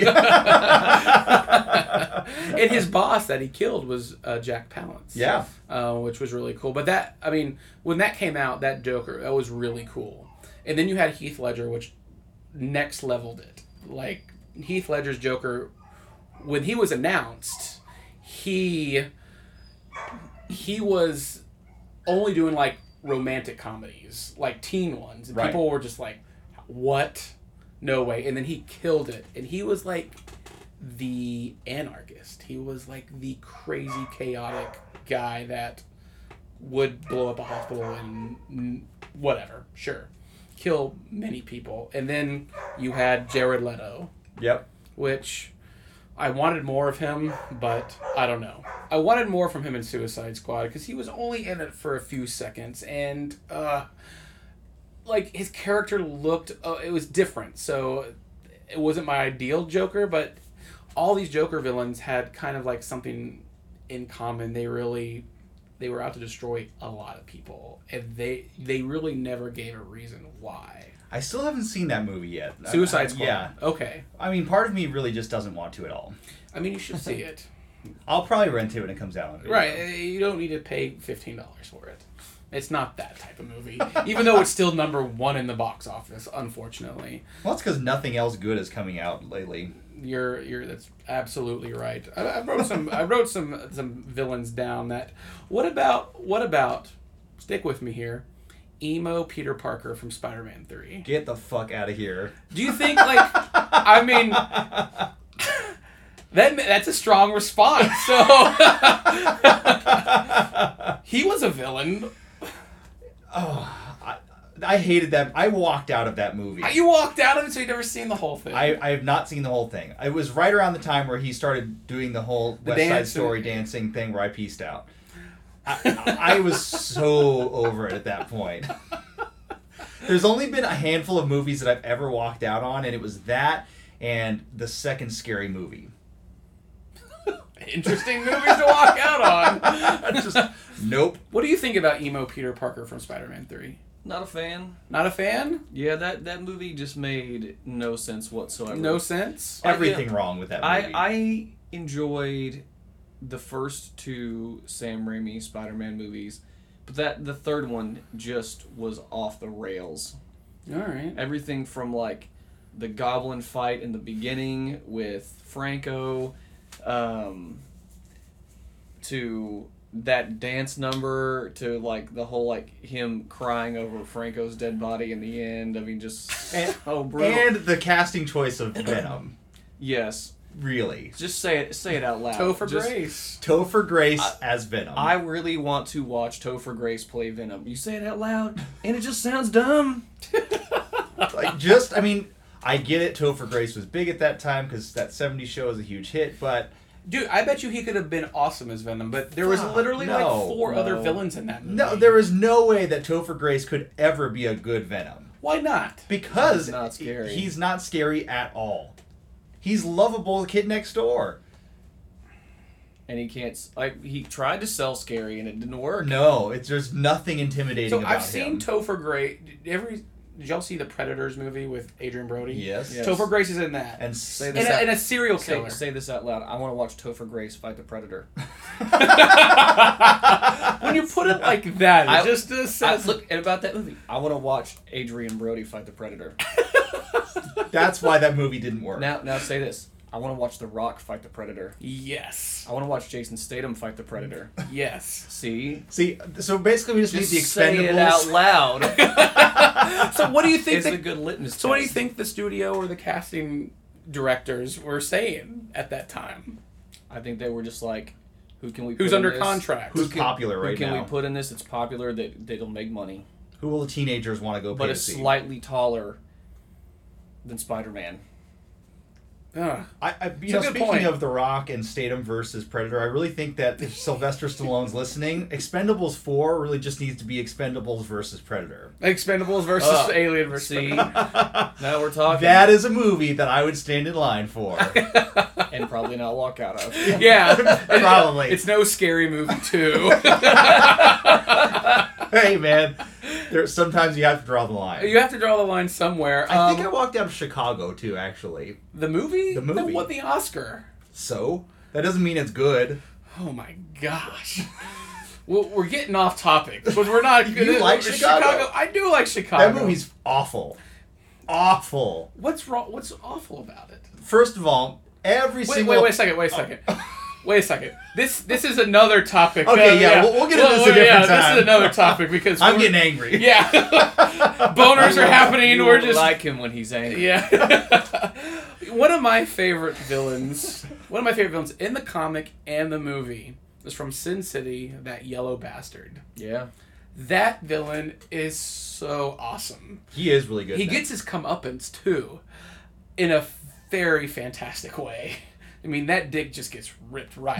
And his boss that he killed was uh, Jack Palance. Yeah. Uh, which was really cool. But that, I mean, when that came out, that Joker, that was really cool. And then you had Heath Ledger, which next leveled it. Like, Heath Ledger's Joker, when he was announced, he he was only doing, like, romantic comedies, like teen ones. And Right. people were just like, what? No way. And then he killed it. And he was, like, the anarchist. He was, like, the crazy, chaotic guy that would blow up a hospital and mm, whatever, sure, kill many people. And then you had Jared Leto, Yep. which I wanted more of him, but I don't know. I wanted more from him in Suicide Squad because he was only in it for a few seconds, and uh, like his character looked, uh, it was different. So it wasn't my ideal Joker, but all these Joker villains had kind of like something in common. They really, they were out to destroy a lot of people, and they they really never gave a reason why. I still haven't seen that movie yet. Suicide I- Squad. Yeah. Okay. I mean, part of me really just doesn't want to at all. I mean, you should see it. I'll probably rent it when it comes out on video. Right. uh, You don't need to pay fifteen dollars for it. It's not that type of movie. Even though it's still number one in the box office, unfortunately. Well, it's because nothing else good is coming out lately. You're you're that's absolutely right. I, I wrote some I wrote some some villains down that what about what about stick with me here. Emo Peter Parker from Spider-Man three. Get the fuck out of here. Do you think like I mean that that's a strong response. So he was a villain. Oh, I, I hated that. I walked out of that movie. You walked out of it, so you've never seen the whole thing. I, I have not seen the whole thing. It was right around the time where he started doing the whole The West Side dance Story and- dancing thing where I pieced out. I, I was so over it at that point. There's only been a handful of movies that I've ever walked out on, and it was that and the second Scary Movie. Interesting movies to walk out on. Just, nope. What do you think about Emo Peter Parker from Spider-Man three? Not a fan. Not a fan? Yeah, that, that movie just made no sense whatsoever. No sense? I- Everything yeah, wrong with that movie. I, I enjoyed the first two Sam Raimi Spider-Man movies, but that the third one just was off the rails. All right. Everything from like the Goblin fight in the beginning with Franco, um, to that dance number, to like the whole like him crying over Franco's dead body in the end. I mean, just And- so brutal. and the casting choice of Venom. Yes, Really. just say it. Say it out loud. Topher Just- Grace. Topher Grace I- as Venom. I really want to watch Topher Grace play Venom. You say it out loud, and it just sounds dumb. like just I mean I get it. Topher Grace was big at that time because that seventies show was a huge hit, but Dude, I bet you he could have been awesome as Venom, but there was Fuck, literally like no, four no. other villains in that movie. no, there is no way that Topher Grace could ever be a good Venom Why not? because He's not scary. he's not scary at all. He's lovable, kid next door. And he can't. s- Like he tried to sell scary, and it didn't work. No, it's there's nothing intimidating So about I've seen him. Topher Grace. Did, every, did y'all see the Predators movie with Adrian Brody? Yes. Yes. Topher Grace is in that. And Say and, this a, out- and a serial Say, killer. say this out loud. I want to watch Topher Grace fight the Predator. When you put it like that, it I- just uh, I, says. look and about that movie. I want to watch Adrian Brody fight the Predator. that's why that movie didn't work. Now, now say this. I want to watch The Rock fight the Predator. Yes. I want to watch Jason Statham fight the Predator. Yes. See, See, so basically we just, just need the say Expendables. it out loud. So what do you think? It's the- a good litmus test. so what do you think the studio or the casting directors were saying at that time? I think they were just like, who can we? Who's put in under this? contract? Who's Who can- popular who right can now? we put in this? It's popular that that'll make money, Who will the teenagers want to go pay but to is see? slightly taller than Spider-Man. Ugh. I, I you It's know, a good speaking point. of The Rock and Statham versus Predator, I really think that if Sylvester Stallone's listening, Expendables four really just needs to be Expendables versus Predator. Expendables versus Uh, Alien versus See, Predator. now we're talking. That is a movie that I would stand in line for. And probably not walk out of. Yeah, Probably. It's no Scary Movie two. Hey, man, there sometimes you have to draw the line. You have to draw the line somewhere. I Um, think I walked out of Chicago too, actually. the movie. The movie. that won the Oscar. So that doesn't mean it's good. Oh my gosh. Well, we're getting off topic, but we're not. You like Chicago? I do like Chicago. That movie's awful, awful. What's wrong? What's awful about it? First of all, every Wait, single. wait, wait a second. Wait a second. Wait a second. This this is another topic. Okay, Uh, yeah, we'll- we'll get into this a yeah, different This time. is another topic because I'm we're- getting angry. Yeah, boners are happening. You We're won't just like him when he's angry. yeah. One of my favorite villains. One of my favorite villains in the comic and the movie is from Sin City. That yellow bastard. Yeah. That villain is so awesome. He is really good. He then. gets his comeuppance too, in a very fantastic way. I mean, that dick just gets ripped right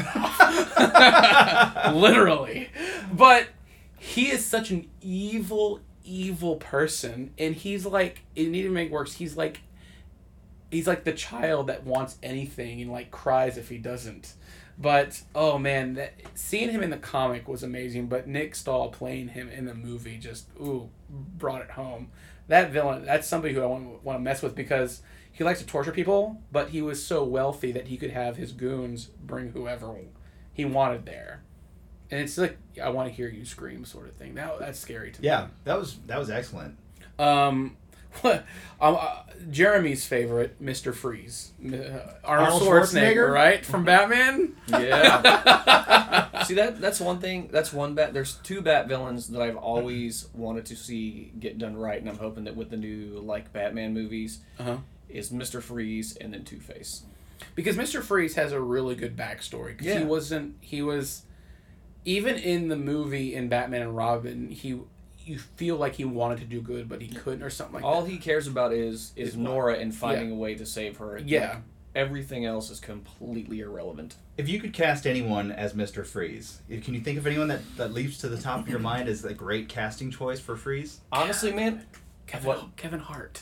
off. Literally. But he is such an evil, evil person. And he's like, it need to make worse. He's like, he's like the child that wants anything and like cries if he doesn't. But, oh man, that, seeing him in the comic was amazing. But Nick Stahl playing him in the movie just, ooh, brought it home. That villain, that's somebody who I want, want to mess with because he likes to torture people, but he was so wealthy that he could have his goons bring whoever he wanted there. And it's like, I want to hear you scream sort of thing. That, that's scary to me. Yeah, that was that was excellent. Um, um uh, Jeremy's favorite, Mister Freeze. Uh, Arnold, Arnold Schwarzenegger, Schwarzenegger? right? From Batman? Yeah. See, that that's one thing. That's one bat. There's two bat villains that I've always wanted to see get done right, and I'm hoping that with the new like Batman movies, Uh-huh. is Mister Freeze and then Two Face. Because Mister Freeze has a really good backstory. Because Yeah. he wasn't, he was, even in the movie in Batman and Robin, he, you feel like he wanted to do good, but he couldn't or something like All that. he cares about is is Is Nora and finding yeah. a way to save her. Yeah. Like, everything else is completely irrelevant. If you could cast anyone as Mister Freeze, if- can you think of anyone that, that leaps to the top of your mind as a great casting choice for Freeze? Honestly, man, Kevin, what- Kevin Hart.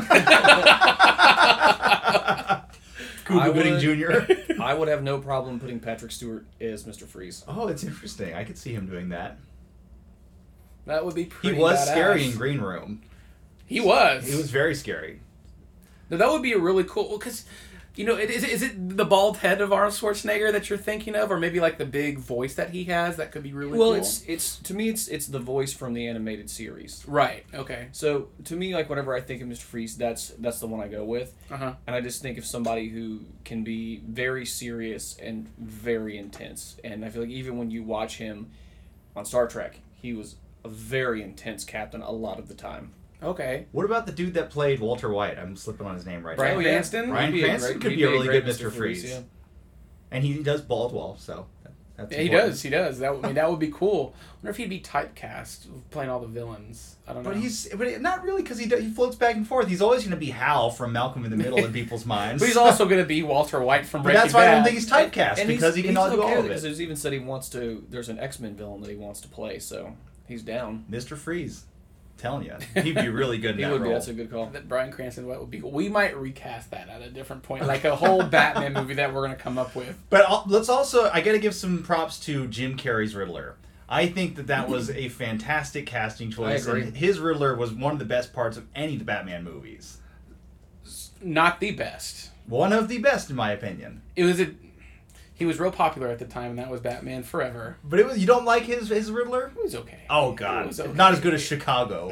Cuba I Gooding would- Junior I would have no problem putting Patrick Stewart as Mister Freeze. Oh, it's interesting. I could see him doing that. That would be He pretty was badass. scary in Green Room. He was. He was very scary. Now, that would be a really cool, because, you know, is, is it the bald head of Arnold Schwarzenegger that you're thinking of, or maybe like the big voice that he has that could be really Well, cool? it's it's to me it's it's the voice from the animated series. Right, okay. So to me, like whenever I think of Mister Freeze, that's that's the one I go with. Uh-huh. And I just think of somebody who can be very serious and very intense. And I feel like even when you watch him on Star Trek, he was a very intense captain a lot of the time. Okay. What about the dude that played Walter White? I'm slipping on his name right Bryan now. Oh, yeah. Cranston? Bryan He'd be a Cranston great- could he'd be a be a really great good Mister Mister Freeze, Freeze. yeah. And he does bald well, so that- that's Yeah, he important. does, he does. That would, I mean, that would be cool. I wonder if he'd be typecast playing all the villains. I don't know. But he's but not really because he do- he floats back and forth. He's always going to be Hal from Malcolm in the Middle in people's minds. But he's also going to be Walter White from But Breaking that's why I don't Bad. think he's typecast And because he's, he can he's all do okay all with of it, because it. there's even said he wants to. There's an X-Men villain that he wants to play, so he's down. Mister Freeze, telling you, he'd be really good in He that would be. role. That's a good call. That Bryan Cranston what would be cool. We might recast that at a different point, like a whole Batman movie that we're going to come up with. But al- let's also, I got to give some props to Jim Carrey's Riddler. I think that that was a fantastic casting choice. I agree. And his Riddler was one of the best parts of any of the Batman movies. Not the best. One of the best, in my opinion. It was a. He was real popular at the time, and that was Batman Forever. But it was you don't like his his Riddler? It was okay. Oh It God, was okay. not as good as Chicago.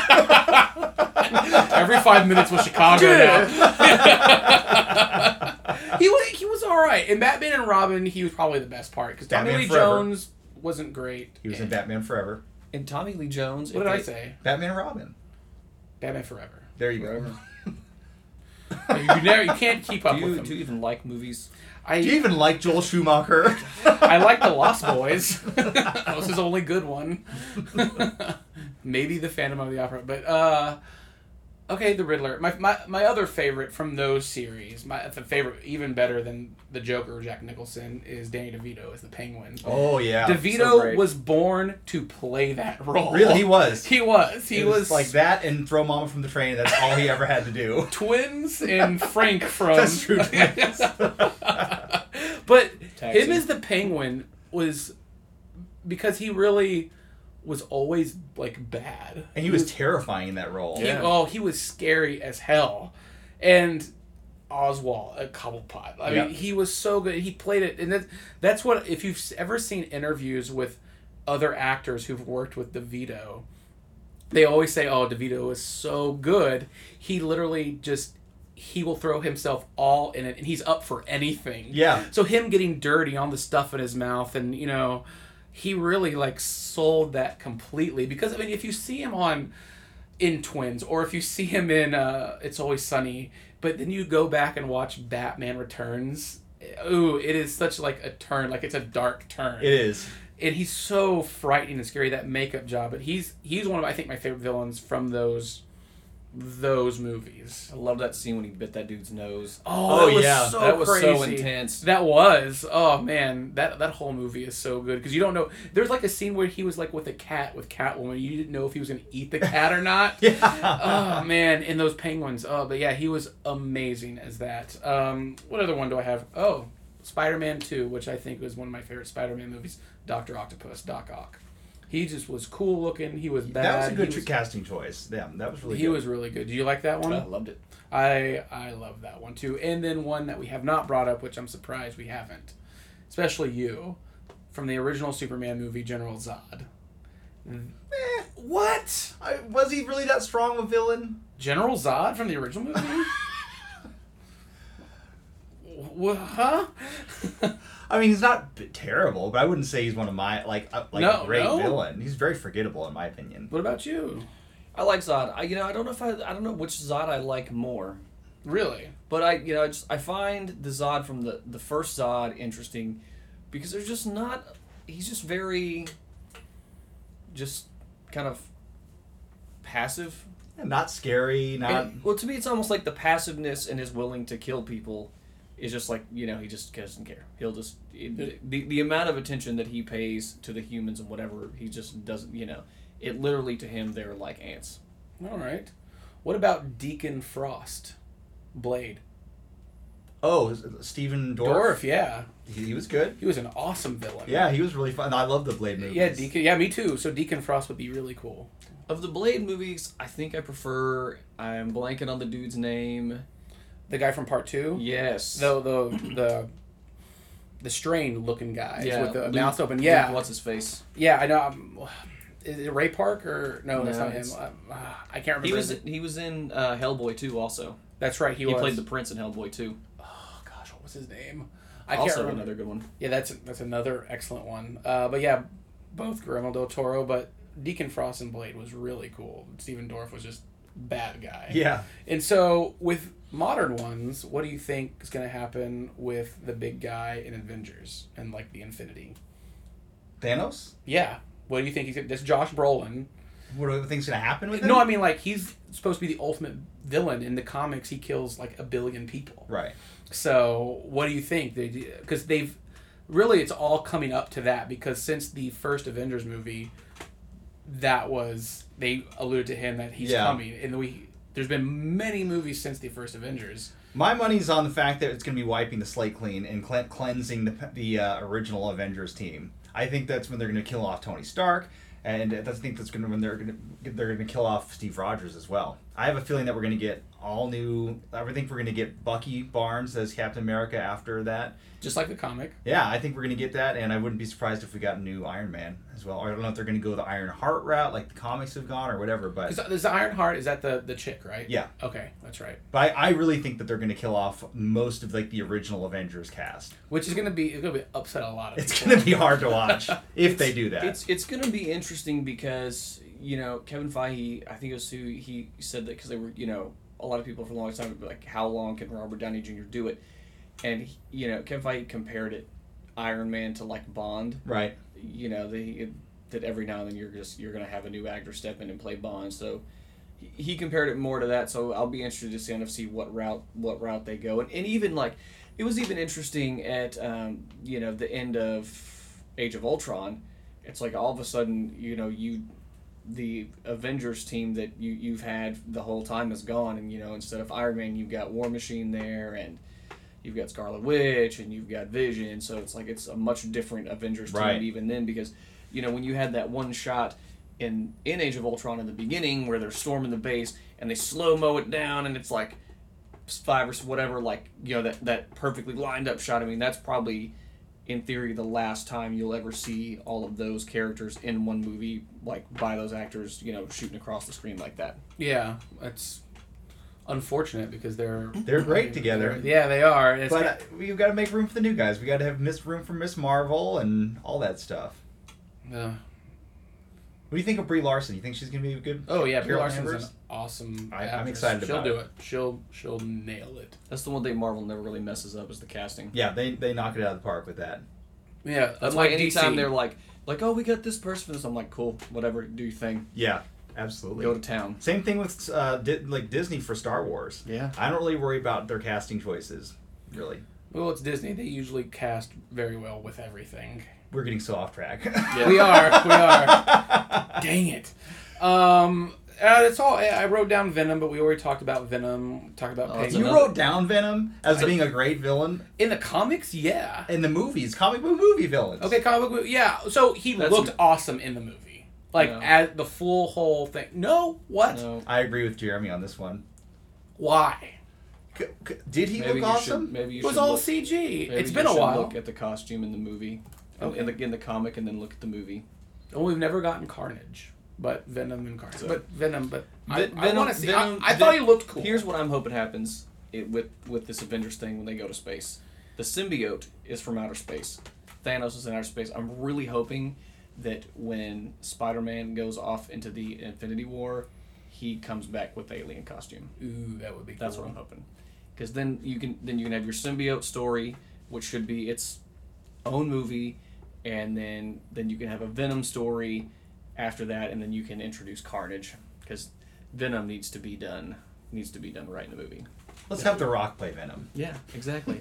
Every five minutes was Chicago now. he was he was all right. In Batman and Robin, he was probably the best part because Tommy Batman Lee Forever. Jones wasn't great. He was in And- Batman Forever. And Tommy Lee Jones. What if did I they- say? Batman and Robin. Batman Forever. There you Forever. You never, you can't keep up Do with you him. do you even like movies? I Do you even like Joel Schumacher? I like the Lost Boys. That was his only good one. Maybe the Phantom of the Opera, but uh, Okay, the Riddler. My, my my other favorite from those series, my the favorite, even better than the Joker, Jack Nicholson, is Danny DeVito as the Penguin. Oh yeah, DeVito so was born to play that role. really he was. He was. He It was, was like that and throw Mama from the train. That's all he ever had to do. Twins and Frank from. That's true. Twins. But Taxi. him as the Penguin was because he really was always like bad. And he was terrifying in that role. He, Yeah. Oh, he was scary as hell. And Oswald, a Cobblepot. I Yeah. mean, he was so good. He played it, and that, that's what. If you've ever seen interviews with other actors who've worked with DeVito, they always say, "Oh, DeVito is so good. He literally just he will throw himself all in it, and he's up for anything." Yeah. So him getting dirty on the stuff in his mouth, and you know. He really like sold that completely because I mean if you see him on in Twins or if you see him in uh, It's Always Sunny, but then you go back and watch Batman Returns, ooh, it is such like a turn, like it's a dark turn. It is. And he's so frightening and scary, that makeup job. But he's he's one of I think my favorite villains from those those movies. I love that scene when he bit that dude's nose. Oh, Oh, it was yeah. so that was crazy. so intense. That was. Oh man, that that whole movie is so good because you don't know. There's like a scene where he was like with a cat with Catwoman. You didn't know if he was gonna eat the cat or not. Yeah. Oh man, and those penguins. Oh, but yeah, he was amazing as that. Um, what other one do I have? Oh, Spider-Man two, which I think was one of my favorite Spider-Man movies. Doctor Octopus, Doc Ock. He just was cool looking. He was bad. That was a good he was, casting choice. Yeah, that was really He good. was really good. Do you like that one? I loved it. I I love that one too. And then one that we have not brought up, which I'm surprised we haven't, especially you, from the original Superman movie, General Zod. Eh, What? I, was he really that strong of a villain? General Zod from the original movie? Wh- huh? I mean, he's not b- terrible, but I wouldn't say he's one of my like uh, like No, a great no? villain. He's very forgettable in my opinion. What about you? I like Zod. I you know I don't know if I I don't know which Zod I like more. Really? But I, you know, I just I find the Zod from the the first Zod interesting because there's just not. He's just very, just kind of passive. Not scary. Not. And, well, to me, it's almost like the passiveness and his willing to kill people is just like, you know, he just doesn't care. He'll just it, the the amount of attention that he pays to the humans and whatever, he just doesn't. You know, it literally to him they're like ants. All right. What about Deacon Frost? Blade. Oh, Stephen Dorff. Dorf, yeah. He, he was good. He was an awesome villain. Yeah, he was really fun. I love the Blade movies. Yeah, Deacon. Yeah, me too. So Deacon Frost would be really cool. Of the Blade movies, I think I prefer. I'm blanking on the dude's name. The guy from part two. Yes. The the the the strained looking guy Yeah. with the Luke- mouth open. Luke, Yeah. what's his face? Yeah, I know. Um, is it Ray Park or no? That's No, not him. it's- Uh, uh, I can't remember. He was his- he was in uh, Hellboy two also. That's right. He, He, was. played the prince in Hellboy two. Oh gosh, what was his name? I can't Also remember. another good one. Yeah, that's that's another excellent one. Uh, but yeah, both Guillermo del Toro, but Deacon Frost and Blade was really cool. Stephen Dorff was just bad guy. Yeah. And so with modern ones, what do you think is going to happen with the big guy in Avengers and like the Infinity? Thanos. Yeah. What do you think he's gonna, that's Josh Brolin. What do you think's gonna happen with him? No, I mean like he's supposed to be the ultimate villain in the comics. He kills like a billion people. Right. So, what do you think? Because they've really, it's all coming up to that. Because since the first Avengers movie, that was they alluded to him that he's Yeah. coming, and we there's been many movies since the first Avengers. My money's on the fact that it's going to be wiping the slate clean and cle- cleansing the the uh, original Avengers team. I think that's when they're going to kill off Tony Stark, and I think that's going to when they're going to they're going to kill off Steve Rogers as well. I have a feeling that we're going to get all new. I think we're going to get Bucky Barnes as Captain America after that. Just like the comic. Yeah, I think we're going to get that, and I wouldn't be surprised if we got a new Iron Man as well. Or I don't know if they're going to go the Iron Heart route like the comics have gone or whatever, but Is, is the Iron Heart, is that the, the chick, right? yeah. Okay, that's right. But I, I really think that they're going to kill off most of like the original Avengers cast. Which is going to be, it's going to be upset a lot of It's people. going to be hard to watch if they do that. It's it's going to be interesting because you know Kevin Feige, I think it was who he said that because they were you know a lot of people for a long time would be like, how long can Robert Downey Junior do it? And he, you know Kevin Feige compared it Iron Man to like Bond. Right. You know they that every now and then you're just you're going to have a new actor step in and play Bond. So he compared it more to that, so I'll be interested to see kind of see what route what route they go, and, and even like it was even interesting at um, you know the end of Age of Ultron. It's like all of a sudden you know you the Avengers team that you you've had the whole time is gone, and you know instead of Iron Man you've got War Machine there, and you've got Scarlet Witch, and you've got Vision. So it's like it's a much different Avengers team Right. even then, because you know when you had that one shot in in Age of Ultron in the beginning where they're storming the base and they slow mo it down and it's like five or whatever, like you know that that perfectly lined up shot. I mean that's probably in theory the last time you'll ever see all of those characters in one movie, like by those actors, you know, shooting across the screen like that. Yeah, it's unfortunate because they're They're great together. Yeah, they are. And it's But uh, we've got to make room for the new guys. We got to have miss room for Miss Marvel and all that stuff. uh, What do you think of Brie Larson? You think she's gonna be a good? oh yeah, Brie Carol Larson's Danvers? an awesome. I- I'm actress. excited She'll about do it. it. She'll she'll nail it. That's the one thing Marvel never really messes up is the casting. Yeah, they they knock it out of the park with that. Yeah, That's unlike why anytime D C. they're like, like, oh, we got this person for this, I'm like, cool, whatever, do your thing, Yeah, absolutely. go to town. Same thing with uh, di- like Disney for Star Wars. Yeah. I don't really worry about their casting choices. Really, Well, it's Disney. They usually cast very well with everything. we're getting so off track. Yeah. We are. We are. Dang it. Um, uh, that's all. I I wrote down Venom, but we already talked about Venom. Talked about Oh, Peggy. it's You another- wrote down Venom as I- being a great villain In the comics, yeah. in the movies, comic book movie villains. Okay, comic book. Yeah. So he That's looked a- awesome in the movie, like No. as the full whole thing. No, what? No. I agree with Jeremy on this one. Why? C- c- did he Maybe look you awesome? should. Maybe you It was should all look, C G. maybe It's you been a should while. Look at the costume in the movie, in- Okay. in the in the comic, and then look at the movie. Well, we've never gotten Carnage, but Venom and Carnage. So- but Venom, but I, Ven- I Venom- want to see. Venom- I, I thought he Ven- looked cool. Here's what I'm hoping happens it, with with this Avengers thing when they go to space. The symbiote is from outer space. Thanos is in outer space. I'm really hoping that when Spider-Man goes off into the Infinity War, he comes back with the alien costume. Ooh, that would be cool. That's what I'm hoping. Because then you can then you can have your symbiote story, which should be its own movie, and then then you can have a Venom story after that, and then you can introduce Carnage, because Venom needs to be done needs to be done right in the movie. Let's have The Rock play Venom. Yeah, exactly.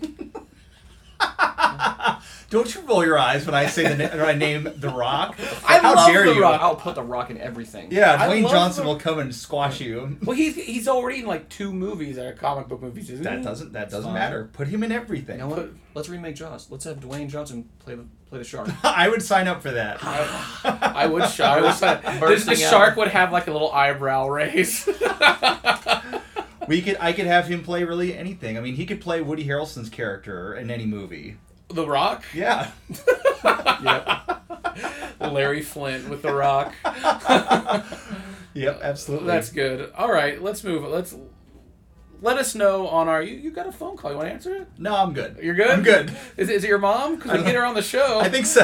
Don't you roll your eyes when I say the na- when I name The Rock. I How love dare The you? Rock. I'll put the Rock in everything. Yeah, I Dwayne love Johnson The- will come and squash you. Well, he's he's already in like two movies that are comic book movies, isn't That he? doesn't that doesn't Fine. matter. Put him in everything. You know what? Let's remake Jaws. Let's have Dwayne Johnson play the play the shark. I would sign up for that. I would shark. I would shark. The, the Bursting out. shark would have like a little eyebrow raise. We could I could have him play really anything. I mean, he could play Woody Harrelson's character in any movie. The Rock, Yeah. Yep. Larry Flint with The Rock. Yep, absolutely. That's good. All right, let's move. Let's let us know on our. You, you got a phone call. You want to answer it? No, I'm good. You're good. I'm good. Is, is it your mom? Because we can get her on the show. I think so.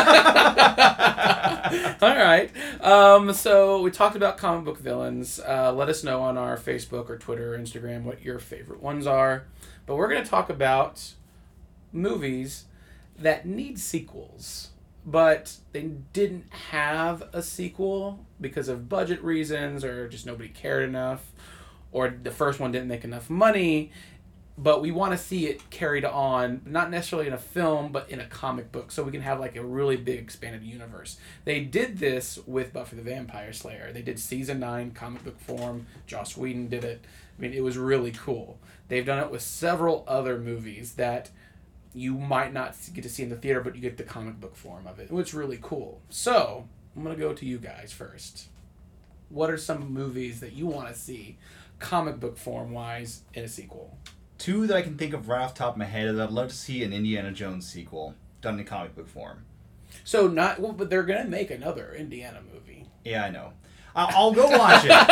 All right. Um, so we talked about comic book villains. Uh, let us know on our Facebook or Twitter or Instagram what your favorite ones are. But we're going to talk about movies that need sequels, but they didn't have a sequel because of budget reasons or just nobody cared enough, or the first one didn't make enough money. But we want to see it carried on, not necessarily in a film, but in a comic book, so we can have like a really big expanded universe. They did this with Buffy the Vampire Slayer. They did season nine comic book form. Joss Whedon did it. I mean, it was really cool. They've done it with several other movies that you might not get to see in the theater, but you get the comic book form of it, which is really cool. So I'm gonna go to you guys first. What are some movies that you want to see, comic book form wise, in a sequel? Two that I can think of right off the top of my head is I'd love to see an Indiana Jones sequel done in comic book form. So not, well, but they're gonna make another Indiana movie. Yeah, I know. I'll, I'll go watch it.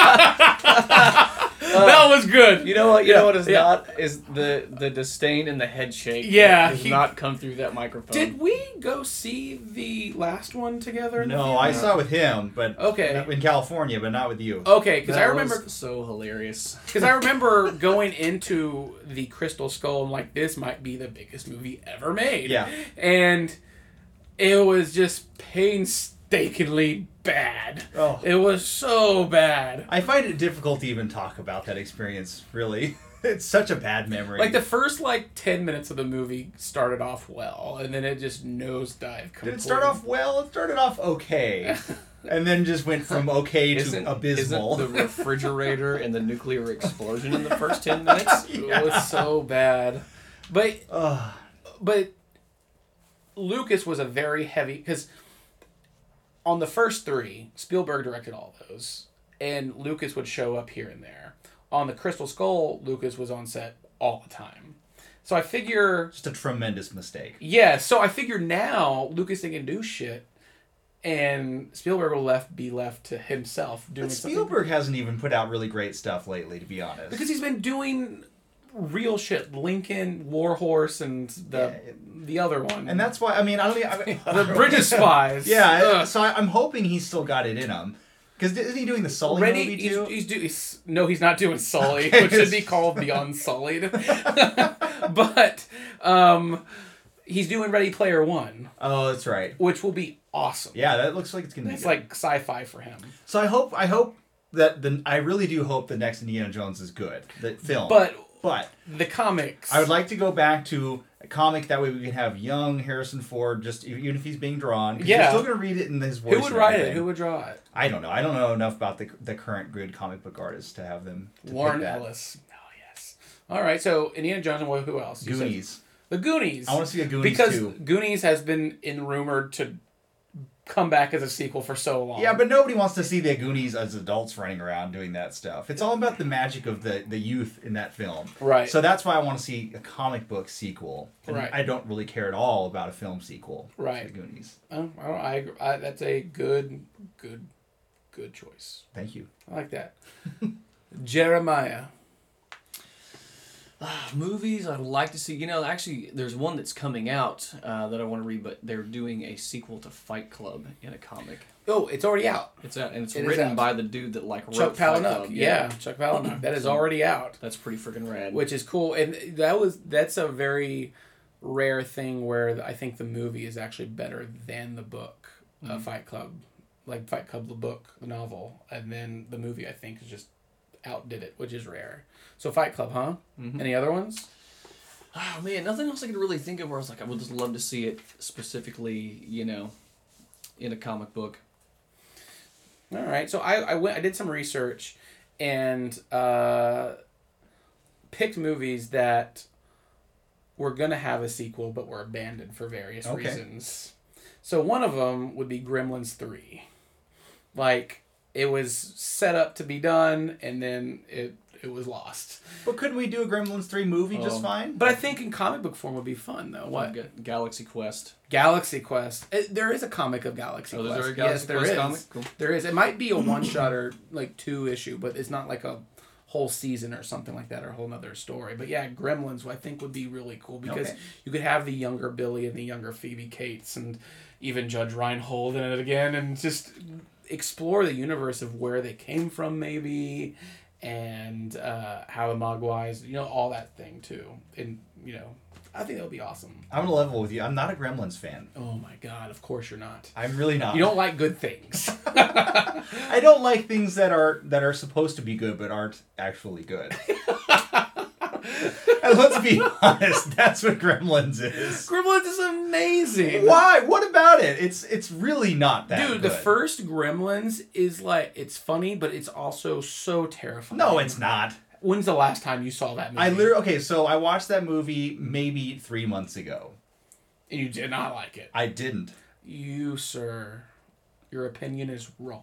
That was good. You know what? You Yeah, know what is yeah. not is the the disdain and the head shake. Yeah, does he- not come through that microphone. Did we go see the last one together? In the No, I theater? saw it with him, but Okay. in California, but not with you. Okay, because That I remember was so hilarious. because I remember going into the Crystal Skull and like, this might be the biggest movie ever made. Yeah. And it was just painstaking mistakenly bad. Oh. It was so bad. I find it difficult to even talk about that experience, really. It's such a bad memory. Like, the first, like, ten minutes of the movie started off well, and then it just nosedived completely. Did it start off well? It started off okay. And then just went from okay to Isn't, abysmal. isn't the refrigerator and the nuclear explosion in the first ten minutes? It was so bad. But, Ugh. but Lucas was a very heavy... Because on the first three, Spielberg directed all those, and Lucas would show up here and there. On the Crystal Skull, Lucas was on set all the time. So I figure... Just a tremendous mistake. Yeah, so I figure now Lucas can do shit, and Spielberg will left be left to himself doing But something. Spielberg hasn't even put out really great stuff lately, to be honest. Because he's been doing real shit. Lincoln, Warhorse, and the Yeah. the other one. And that's why, I mean, I don't think... I mean, the British Spies. Yeah, Ugh. so I, I'm hoping he's still got it in him. Because isn't he doing the Sully Ready, movie he's, too? he's, do, he's no, he's not doing Sully, Okay. which should be called the Unsullied. But um, he's doing Ready Player One, Oh, that's right. which will be awesome. Yeah, that looks like it's gonna be. It's good. like sci-fi for him. So I hope, I hope that the, I really do hope the next Indiana Jones is good. The film, But but the comics, I would like to go back to a comic that way we can have young Harrison Ford, just even if he's being drawn. 'Cause Yeah. you're still gonna read it in his voice. who would and write it? everything. Who would draw it? I don't know. I don't know enough about the the current good comic book artists to have them. To Warren pick that. Ellis. Oh yes. All right. So Indiana Jones and what- who else? You said- Goonies. The Goonies. I want to see a Goonies because too. Goonies has been in rumored to come back as a sequel for so long. Yeah, but nobody wants to see the Goonies as adults running around doing that stuff. It's all about the magic of the, the youth in that film. Right. So that's why I want to see a comic book sequel. And Right. I don't really care at all about a film sequel. Right. For the Goonies. Oh, I, don't- I, agree. I that's a good, good, good choice. Thank you. I like that. Jeremiah. Movies I'd like to see. You know, actually, there's one that's coming out uh, that I want to read, but they're doing a sequel to Fight Club in a comic. Oh, it's already out. It's out, and it's It is written out. by the dude that like Chuck wrote Fight Palahniuk. Club. Yeah. Chuck Palahniuk. That is So- already out, That's pretty freaking rad. which is cool. And that was that's a very rare thing where I think the movie is actually better than the book, uh, Mhm. Fight Club, like Fight Club the book, the novel, and then the movie I think is just outdid it, which is rare. So Fight Club, huh? Mhm. Any other ones? Oh man, nothing else I could really think of where I was like, I would just love to see it specifically, you know, in a comic book. All right. So I, I went I did some research and uh, picked movies that were going to have a sequel but were abandoned for various Okay. reasons. So one of them would be Gremlins three. Like, it was set up to be done and then it it was lost. But couldn't we do a Gremlins three movie just Oh. fine? But I think in comic book form would be fun though. What? Ga- Galaxy Quest. Galaxy Quest. It, there is a comic of Galaxy Oh, is Quest. there a Galaxy yes, there Quest is. comic? Cool. There is. It might be a one shot or like two issue, but it's not like a whole season or something like that or a whole nother story. But yeah, Gremlins I think would be really cool because Okay. you could have the younger Billy and the younger Phoebe Cates and even Judge Reinhold in it again and just explore the universe of where they came from maybe and uh, how the Mogwais, you know, all that thing too. And, you know, I think that would be awesome. I'm gonna level with you. I'm not a Gremlins fan. Oh my God, of course you're not. I'm really not. You don't like good things. I don't like things that are that are supposed to be good but aren't actually good. And let's be honest, that's what Gremlins is. Gremlins is amazing. Why? What about it? It's it's really not that Dude, good. the first Gremlins is like, it's funny, but it's also so terrifying. No, it's not. When's the last time you saw that movie? I literally okay, so I watched that movie maybe three months ago. And you did not like it. I didn't. You, sir, your opinion is wrong.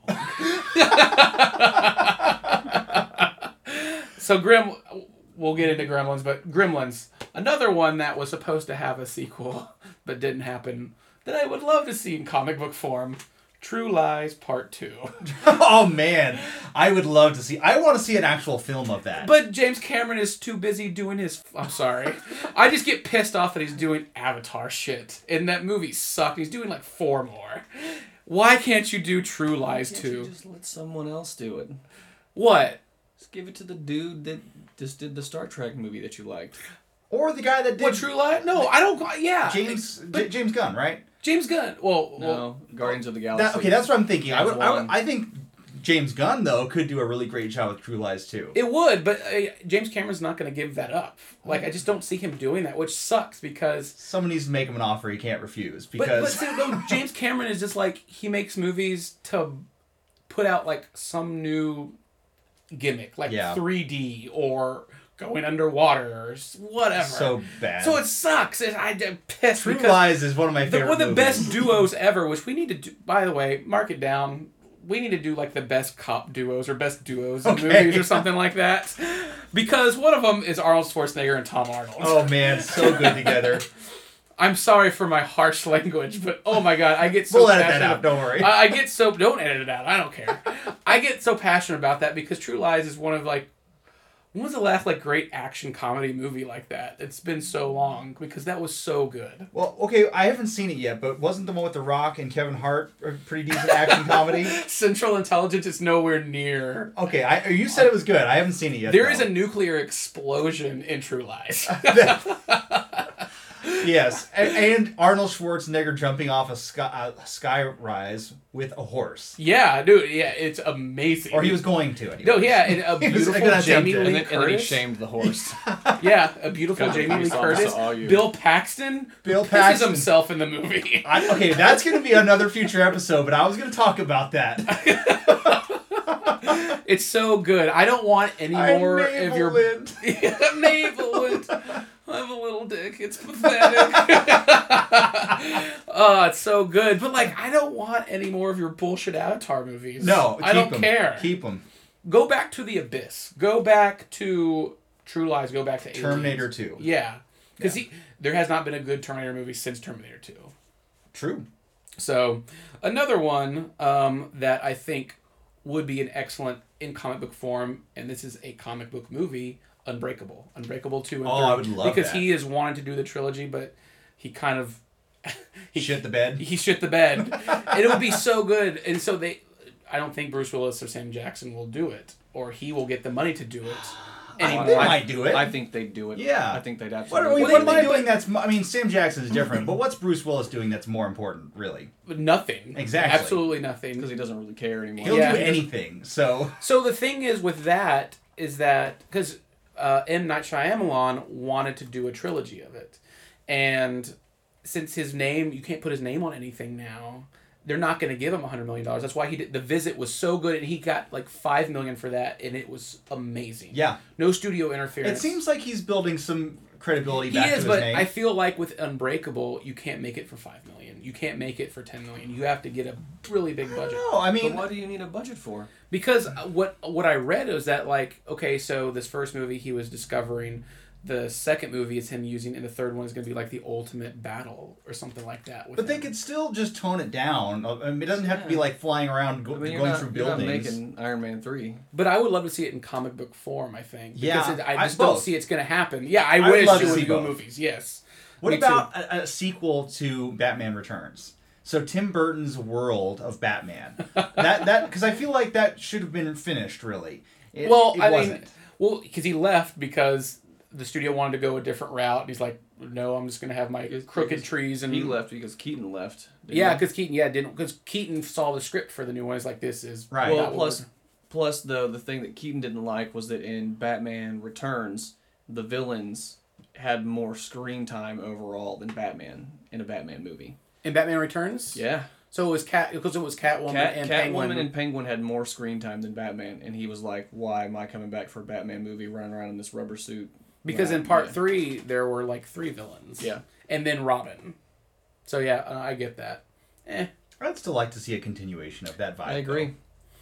So Grim, we'll get into Gremlins, but Gremlins, another one that was supposed to have a sequel but didn't happen, that I would love to see in comic book form. True Lies Part Two. Oh man, I would love to see. I want to see an actual film of that. But James Cameron is too busy doing his... I'm sorry. I just get pissed off that he's doing Avatar shit. And that movie sucked. He's doing like four more. Why can't you do True Lies Can't two? you just let someone else do it? What? Just give it to the dude that just did the Star Trek movie that you liked. Or the guy that did What, True Lies? No, I don't. Yeah, James but J- James Gunn, right? James Gunn. Well, No, well, Guardians of the Galaxy. That, okay, that's what I'm thinking. I James would, I would, Wan. I think James Gunn though could do a really great job with True Lies too. it would, but uh, James Cameron's not going to give that up. Like, I just don't see him doing that, which sucks because. Someone needs to make him an offer he can't refuse But, but because see, no, James Cameron is just like he makes movies to put out like some new gimmick, like Yeah. three D or going underwater or s- whatever. so bad. So it sucks. It, I, I'm pissed True because Lies is one of my the, favorite one of the movies. best duos ever, which we need to do. By the way, mark it down. We need to do like the best cop duos or best duos in Okay. movies or something like that, because one of them is Arnold Schwarzenegger and Tom Arnold. Oh man, so good together. I'm sorry for my harsh language, but oh my god, I get so We'll edit that passionate. out. Don't worry. I, I get so don't edit it out. I don't care. I get so passionate about that because True Lies is one of like when was the last like great action comedy movie like that? It's been so long because that was so good. Well, okay, I haven't seen it yet, but wasn't the one with The Rock and Kevin Hart a pretty decent action comedy? Central Intelligence is nowhere near. Okay, I, you said it was good. I haven't seen it yet. There though. is a nuclear explosion in True Lies. Yes, and, and Arnold Schwarzenegger jumping off a sky, uh, sky rise with a horse. Yeah, dude. Yeah, it's amazing. Or he was going to, anyway. No, yeah, and a He was beautiful gonna attempt Jamie it. Lee And then, and then he Curtis. shamed the horse. Yeah, a beautiful Kind of Jamie Lee police officer, Curtis. all you. Bill Paxton. Bill Pisses Paxton. himself in the movie. I, okay, that's going to be another future episode, but I was going to talk about that. It's so good. I don't want any I'm more of your navel-ed. navel. I have a little dick. It's pathetic. Oh, it's so good. But like, I don't want any more of your bullshit Avatar movies. No, I keep don't 'em. care. Keep them. Go back to the Abyss. Go back to True Lies. Go back to Aliens. Terminator two. Yeah, because Yeah. he there has not been a good Terminator movie since Terminator two. True. So another one um, that I think would be an excellent in comic book form, and this is a comic book movie, Unbreakable. Unbreakable two and Oh, three. I would love because that. he has wanted to do the trilogy, but he kind of He shit the bed. he shit the bed. And it would be so good. And so they, I don't think Bruce Willis or Sam Jackson will do it, or he will get the money to do it. I anymore. they might do it. I think they'd do it. Yeah. I think they'd What absolutely. are, we, Well, what they am I might, doing that's... mo- I mean, Sam Jackson is different, but what's Bruce Willis doing that's more important, really? But nothing. Exactly. Absolutely nothing. Because he doesn't really care anymore. He'll Yeah. do anything, so... So the thing is with that is that because uh, M. Night Shyamalan wanted to do a trilogy of it, and since his name, you can't put his name on anything now. They're not going to give him a hundred million dollars. That's why he did. The Visit was so good, and he got like five million for that, and it was amazing. Yeah. No studio interference. It seems like he's building some credibility he back to is, his but name. I feel like with Unbreakable, you can't make it for five million. You can't make it for ten million. You have to get a really big budget. No, I But mean... what do you need a budget for? Because what what I read was that like okay, so this first movie he was discovering, the second movie is him using, and the third one is going to be like the ultimate battle or something like that. With But they him. could still just tone it down. I mean, it doesn't have to be Yeah. like flying around, go, I mean, you're going not, through you're not buildings. making Iron Man three. But I would love to see it in comic book form. I think. Yeah, Because it, I I- just don't both. see it's going to happen. Yeah, I, I would wish love it to would see go both. movies. Yes. What Me about a, a sequel to Batman Returns? So Tim Burton's world of Batman. that that because I feel like that should have been finished really. It, Well, it I wasn't. mean, well, because he left because the studio wanted to go a different route, and he's like, "No, I'm just going to have my Because- crooked because trees." And He left because Keaton left. didn't Yeah, he? because Keaton, yeah, didn't because Keaton saw the script for the new one. He's like, "This is Right. Well, not what plus, we're- plus the the thing that Keaton didn't like was that in Batman Returns, the villains had more screen time overall than Batman in a Batman movie. in Batman Returns." Yeah, So it was Cat because it was Catwoman Cat, and Catwoman Penguin. and Penguin had more screen time than Batman, and he was like, "Why am I coming back for a Batman movie, running around in this rubber suit?" because Right, in part yeah. three there were like three villains. Yeah. And then Robin. So yeah, uh, I get that. Eh. I'd still like to see a continuation of that vibe. I agree.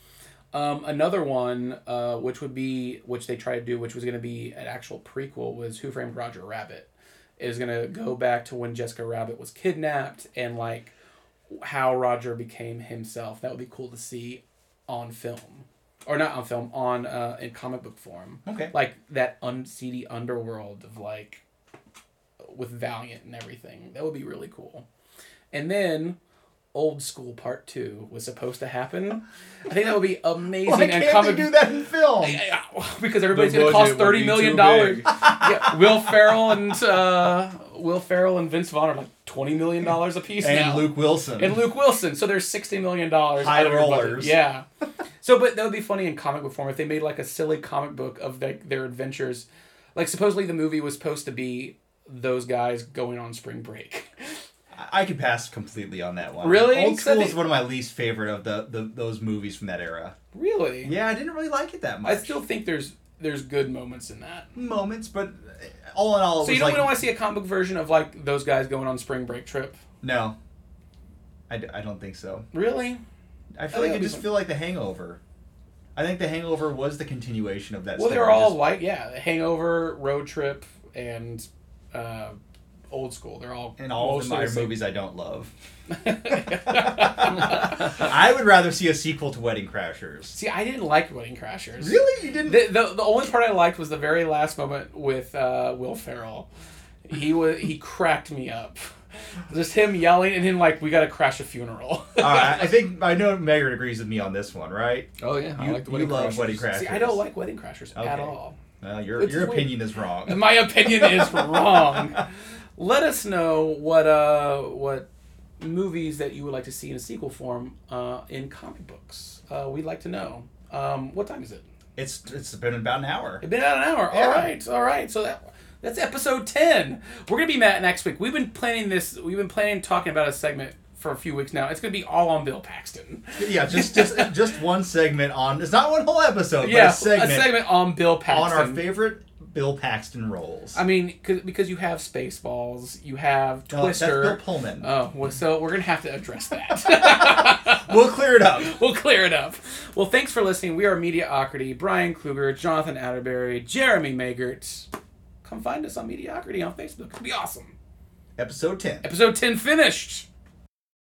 Um, another one, uh, which would be which they tried to do, which was going to be an actual prequel, was Who Framed Roger Rabbit. It was going to go back to when Jessica Rabbit was kidnapped and like how Roger became himself. That would be cool to see on film, or not on film, on uh, in comic book form. though. Okay. Like that unseedy underworld of like with Valiant and everything. That would be really cool. And then Old School Part Two was supposed to happen. I think that would be amazing. Why and can't comic they do that in film? because everybody's The going to cost budget would thirty be million too dollars. big. Yeah, Will Ferrell and uh, Will Ferrell and Vince Vaughn are like twenty million dollars a piece And now. Luke Wilson. And Luke Wilson. So there's sixty million dollars. High out of your budget. rollers. Yeah. So, but that would be funny in comic book form if they made like a silly comic book of their, their adventures. Like supposedly the movie was supposed to be those guys going on spring break. I could pass completely on that one. Really? Old Except School it- is one of my least favorite of the, the those movies from that era. Really? Yeah, I didn't really like it that much. I still think there's there's good moments in that. moments, but all in all, it So was you don't like really want to see a comic book version of like those guys going on spring break trip? no. I, d- I don't think so. Really? I Oh, feel like that'd it be just fun. feel like The Hangover. I think The Hangover was the continuation of that. Well, story. they're all Just- like yeah, Hangover, Road Trip, and uh, Old School. They're all and all of them mostly are the same. movies I don't love. I would rather see a sequel to Wedding Crashers. See, I didn't like Wedding Crashers. Really, you didn't? The, the, the only part I liked was the very last moment with uh, Will Ferrell. He was he cracked me up. Just him yelling and him like, we gotta crash a funeral. All right, I think I know Megan agrees with me on this one, right? Oh yeah, I You, like the you Wedding love Crashers. Wedding Crashers. See, I don't like Wedding Crashers at Okay. all. Well, your It's your weird. opinion is wrong. My opinion is wrong. Let us know what uh what movies that you would like to see in a sequel form uh, in comic books. Uh, we'd like to know. Um, what time is it? It's it's been about an hour. It's been about an hour. Yeah. All right, all right. So that that's episode ten. We're gonna be Matt next week. We've been planning this. We've been planning talking about a segment for a few weeks now. It's gonna be all on Bill Paxton. Yeah, just just just one segment on. It's not one whole episode, Yeah, but a segment, a segment on Bill Paxton. on our favorite Bill Paxton roles. I mean, cause, because you have Spaceballs, you have No, that's Twister. Bill Pullman. Oh, well, so we're gonna have to address that. We'll clear it up. We'll clear it up. Well, thanks for listening. We are Mediocrity. Brian Kluger, Jonathan Atterbury, Jeremy Magert. Come find us on Mediocrity on Facebook. It'll be awesome. Episode ten. Episode ten finished.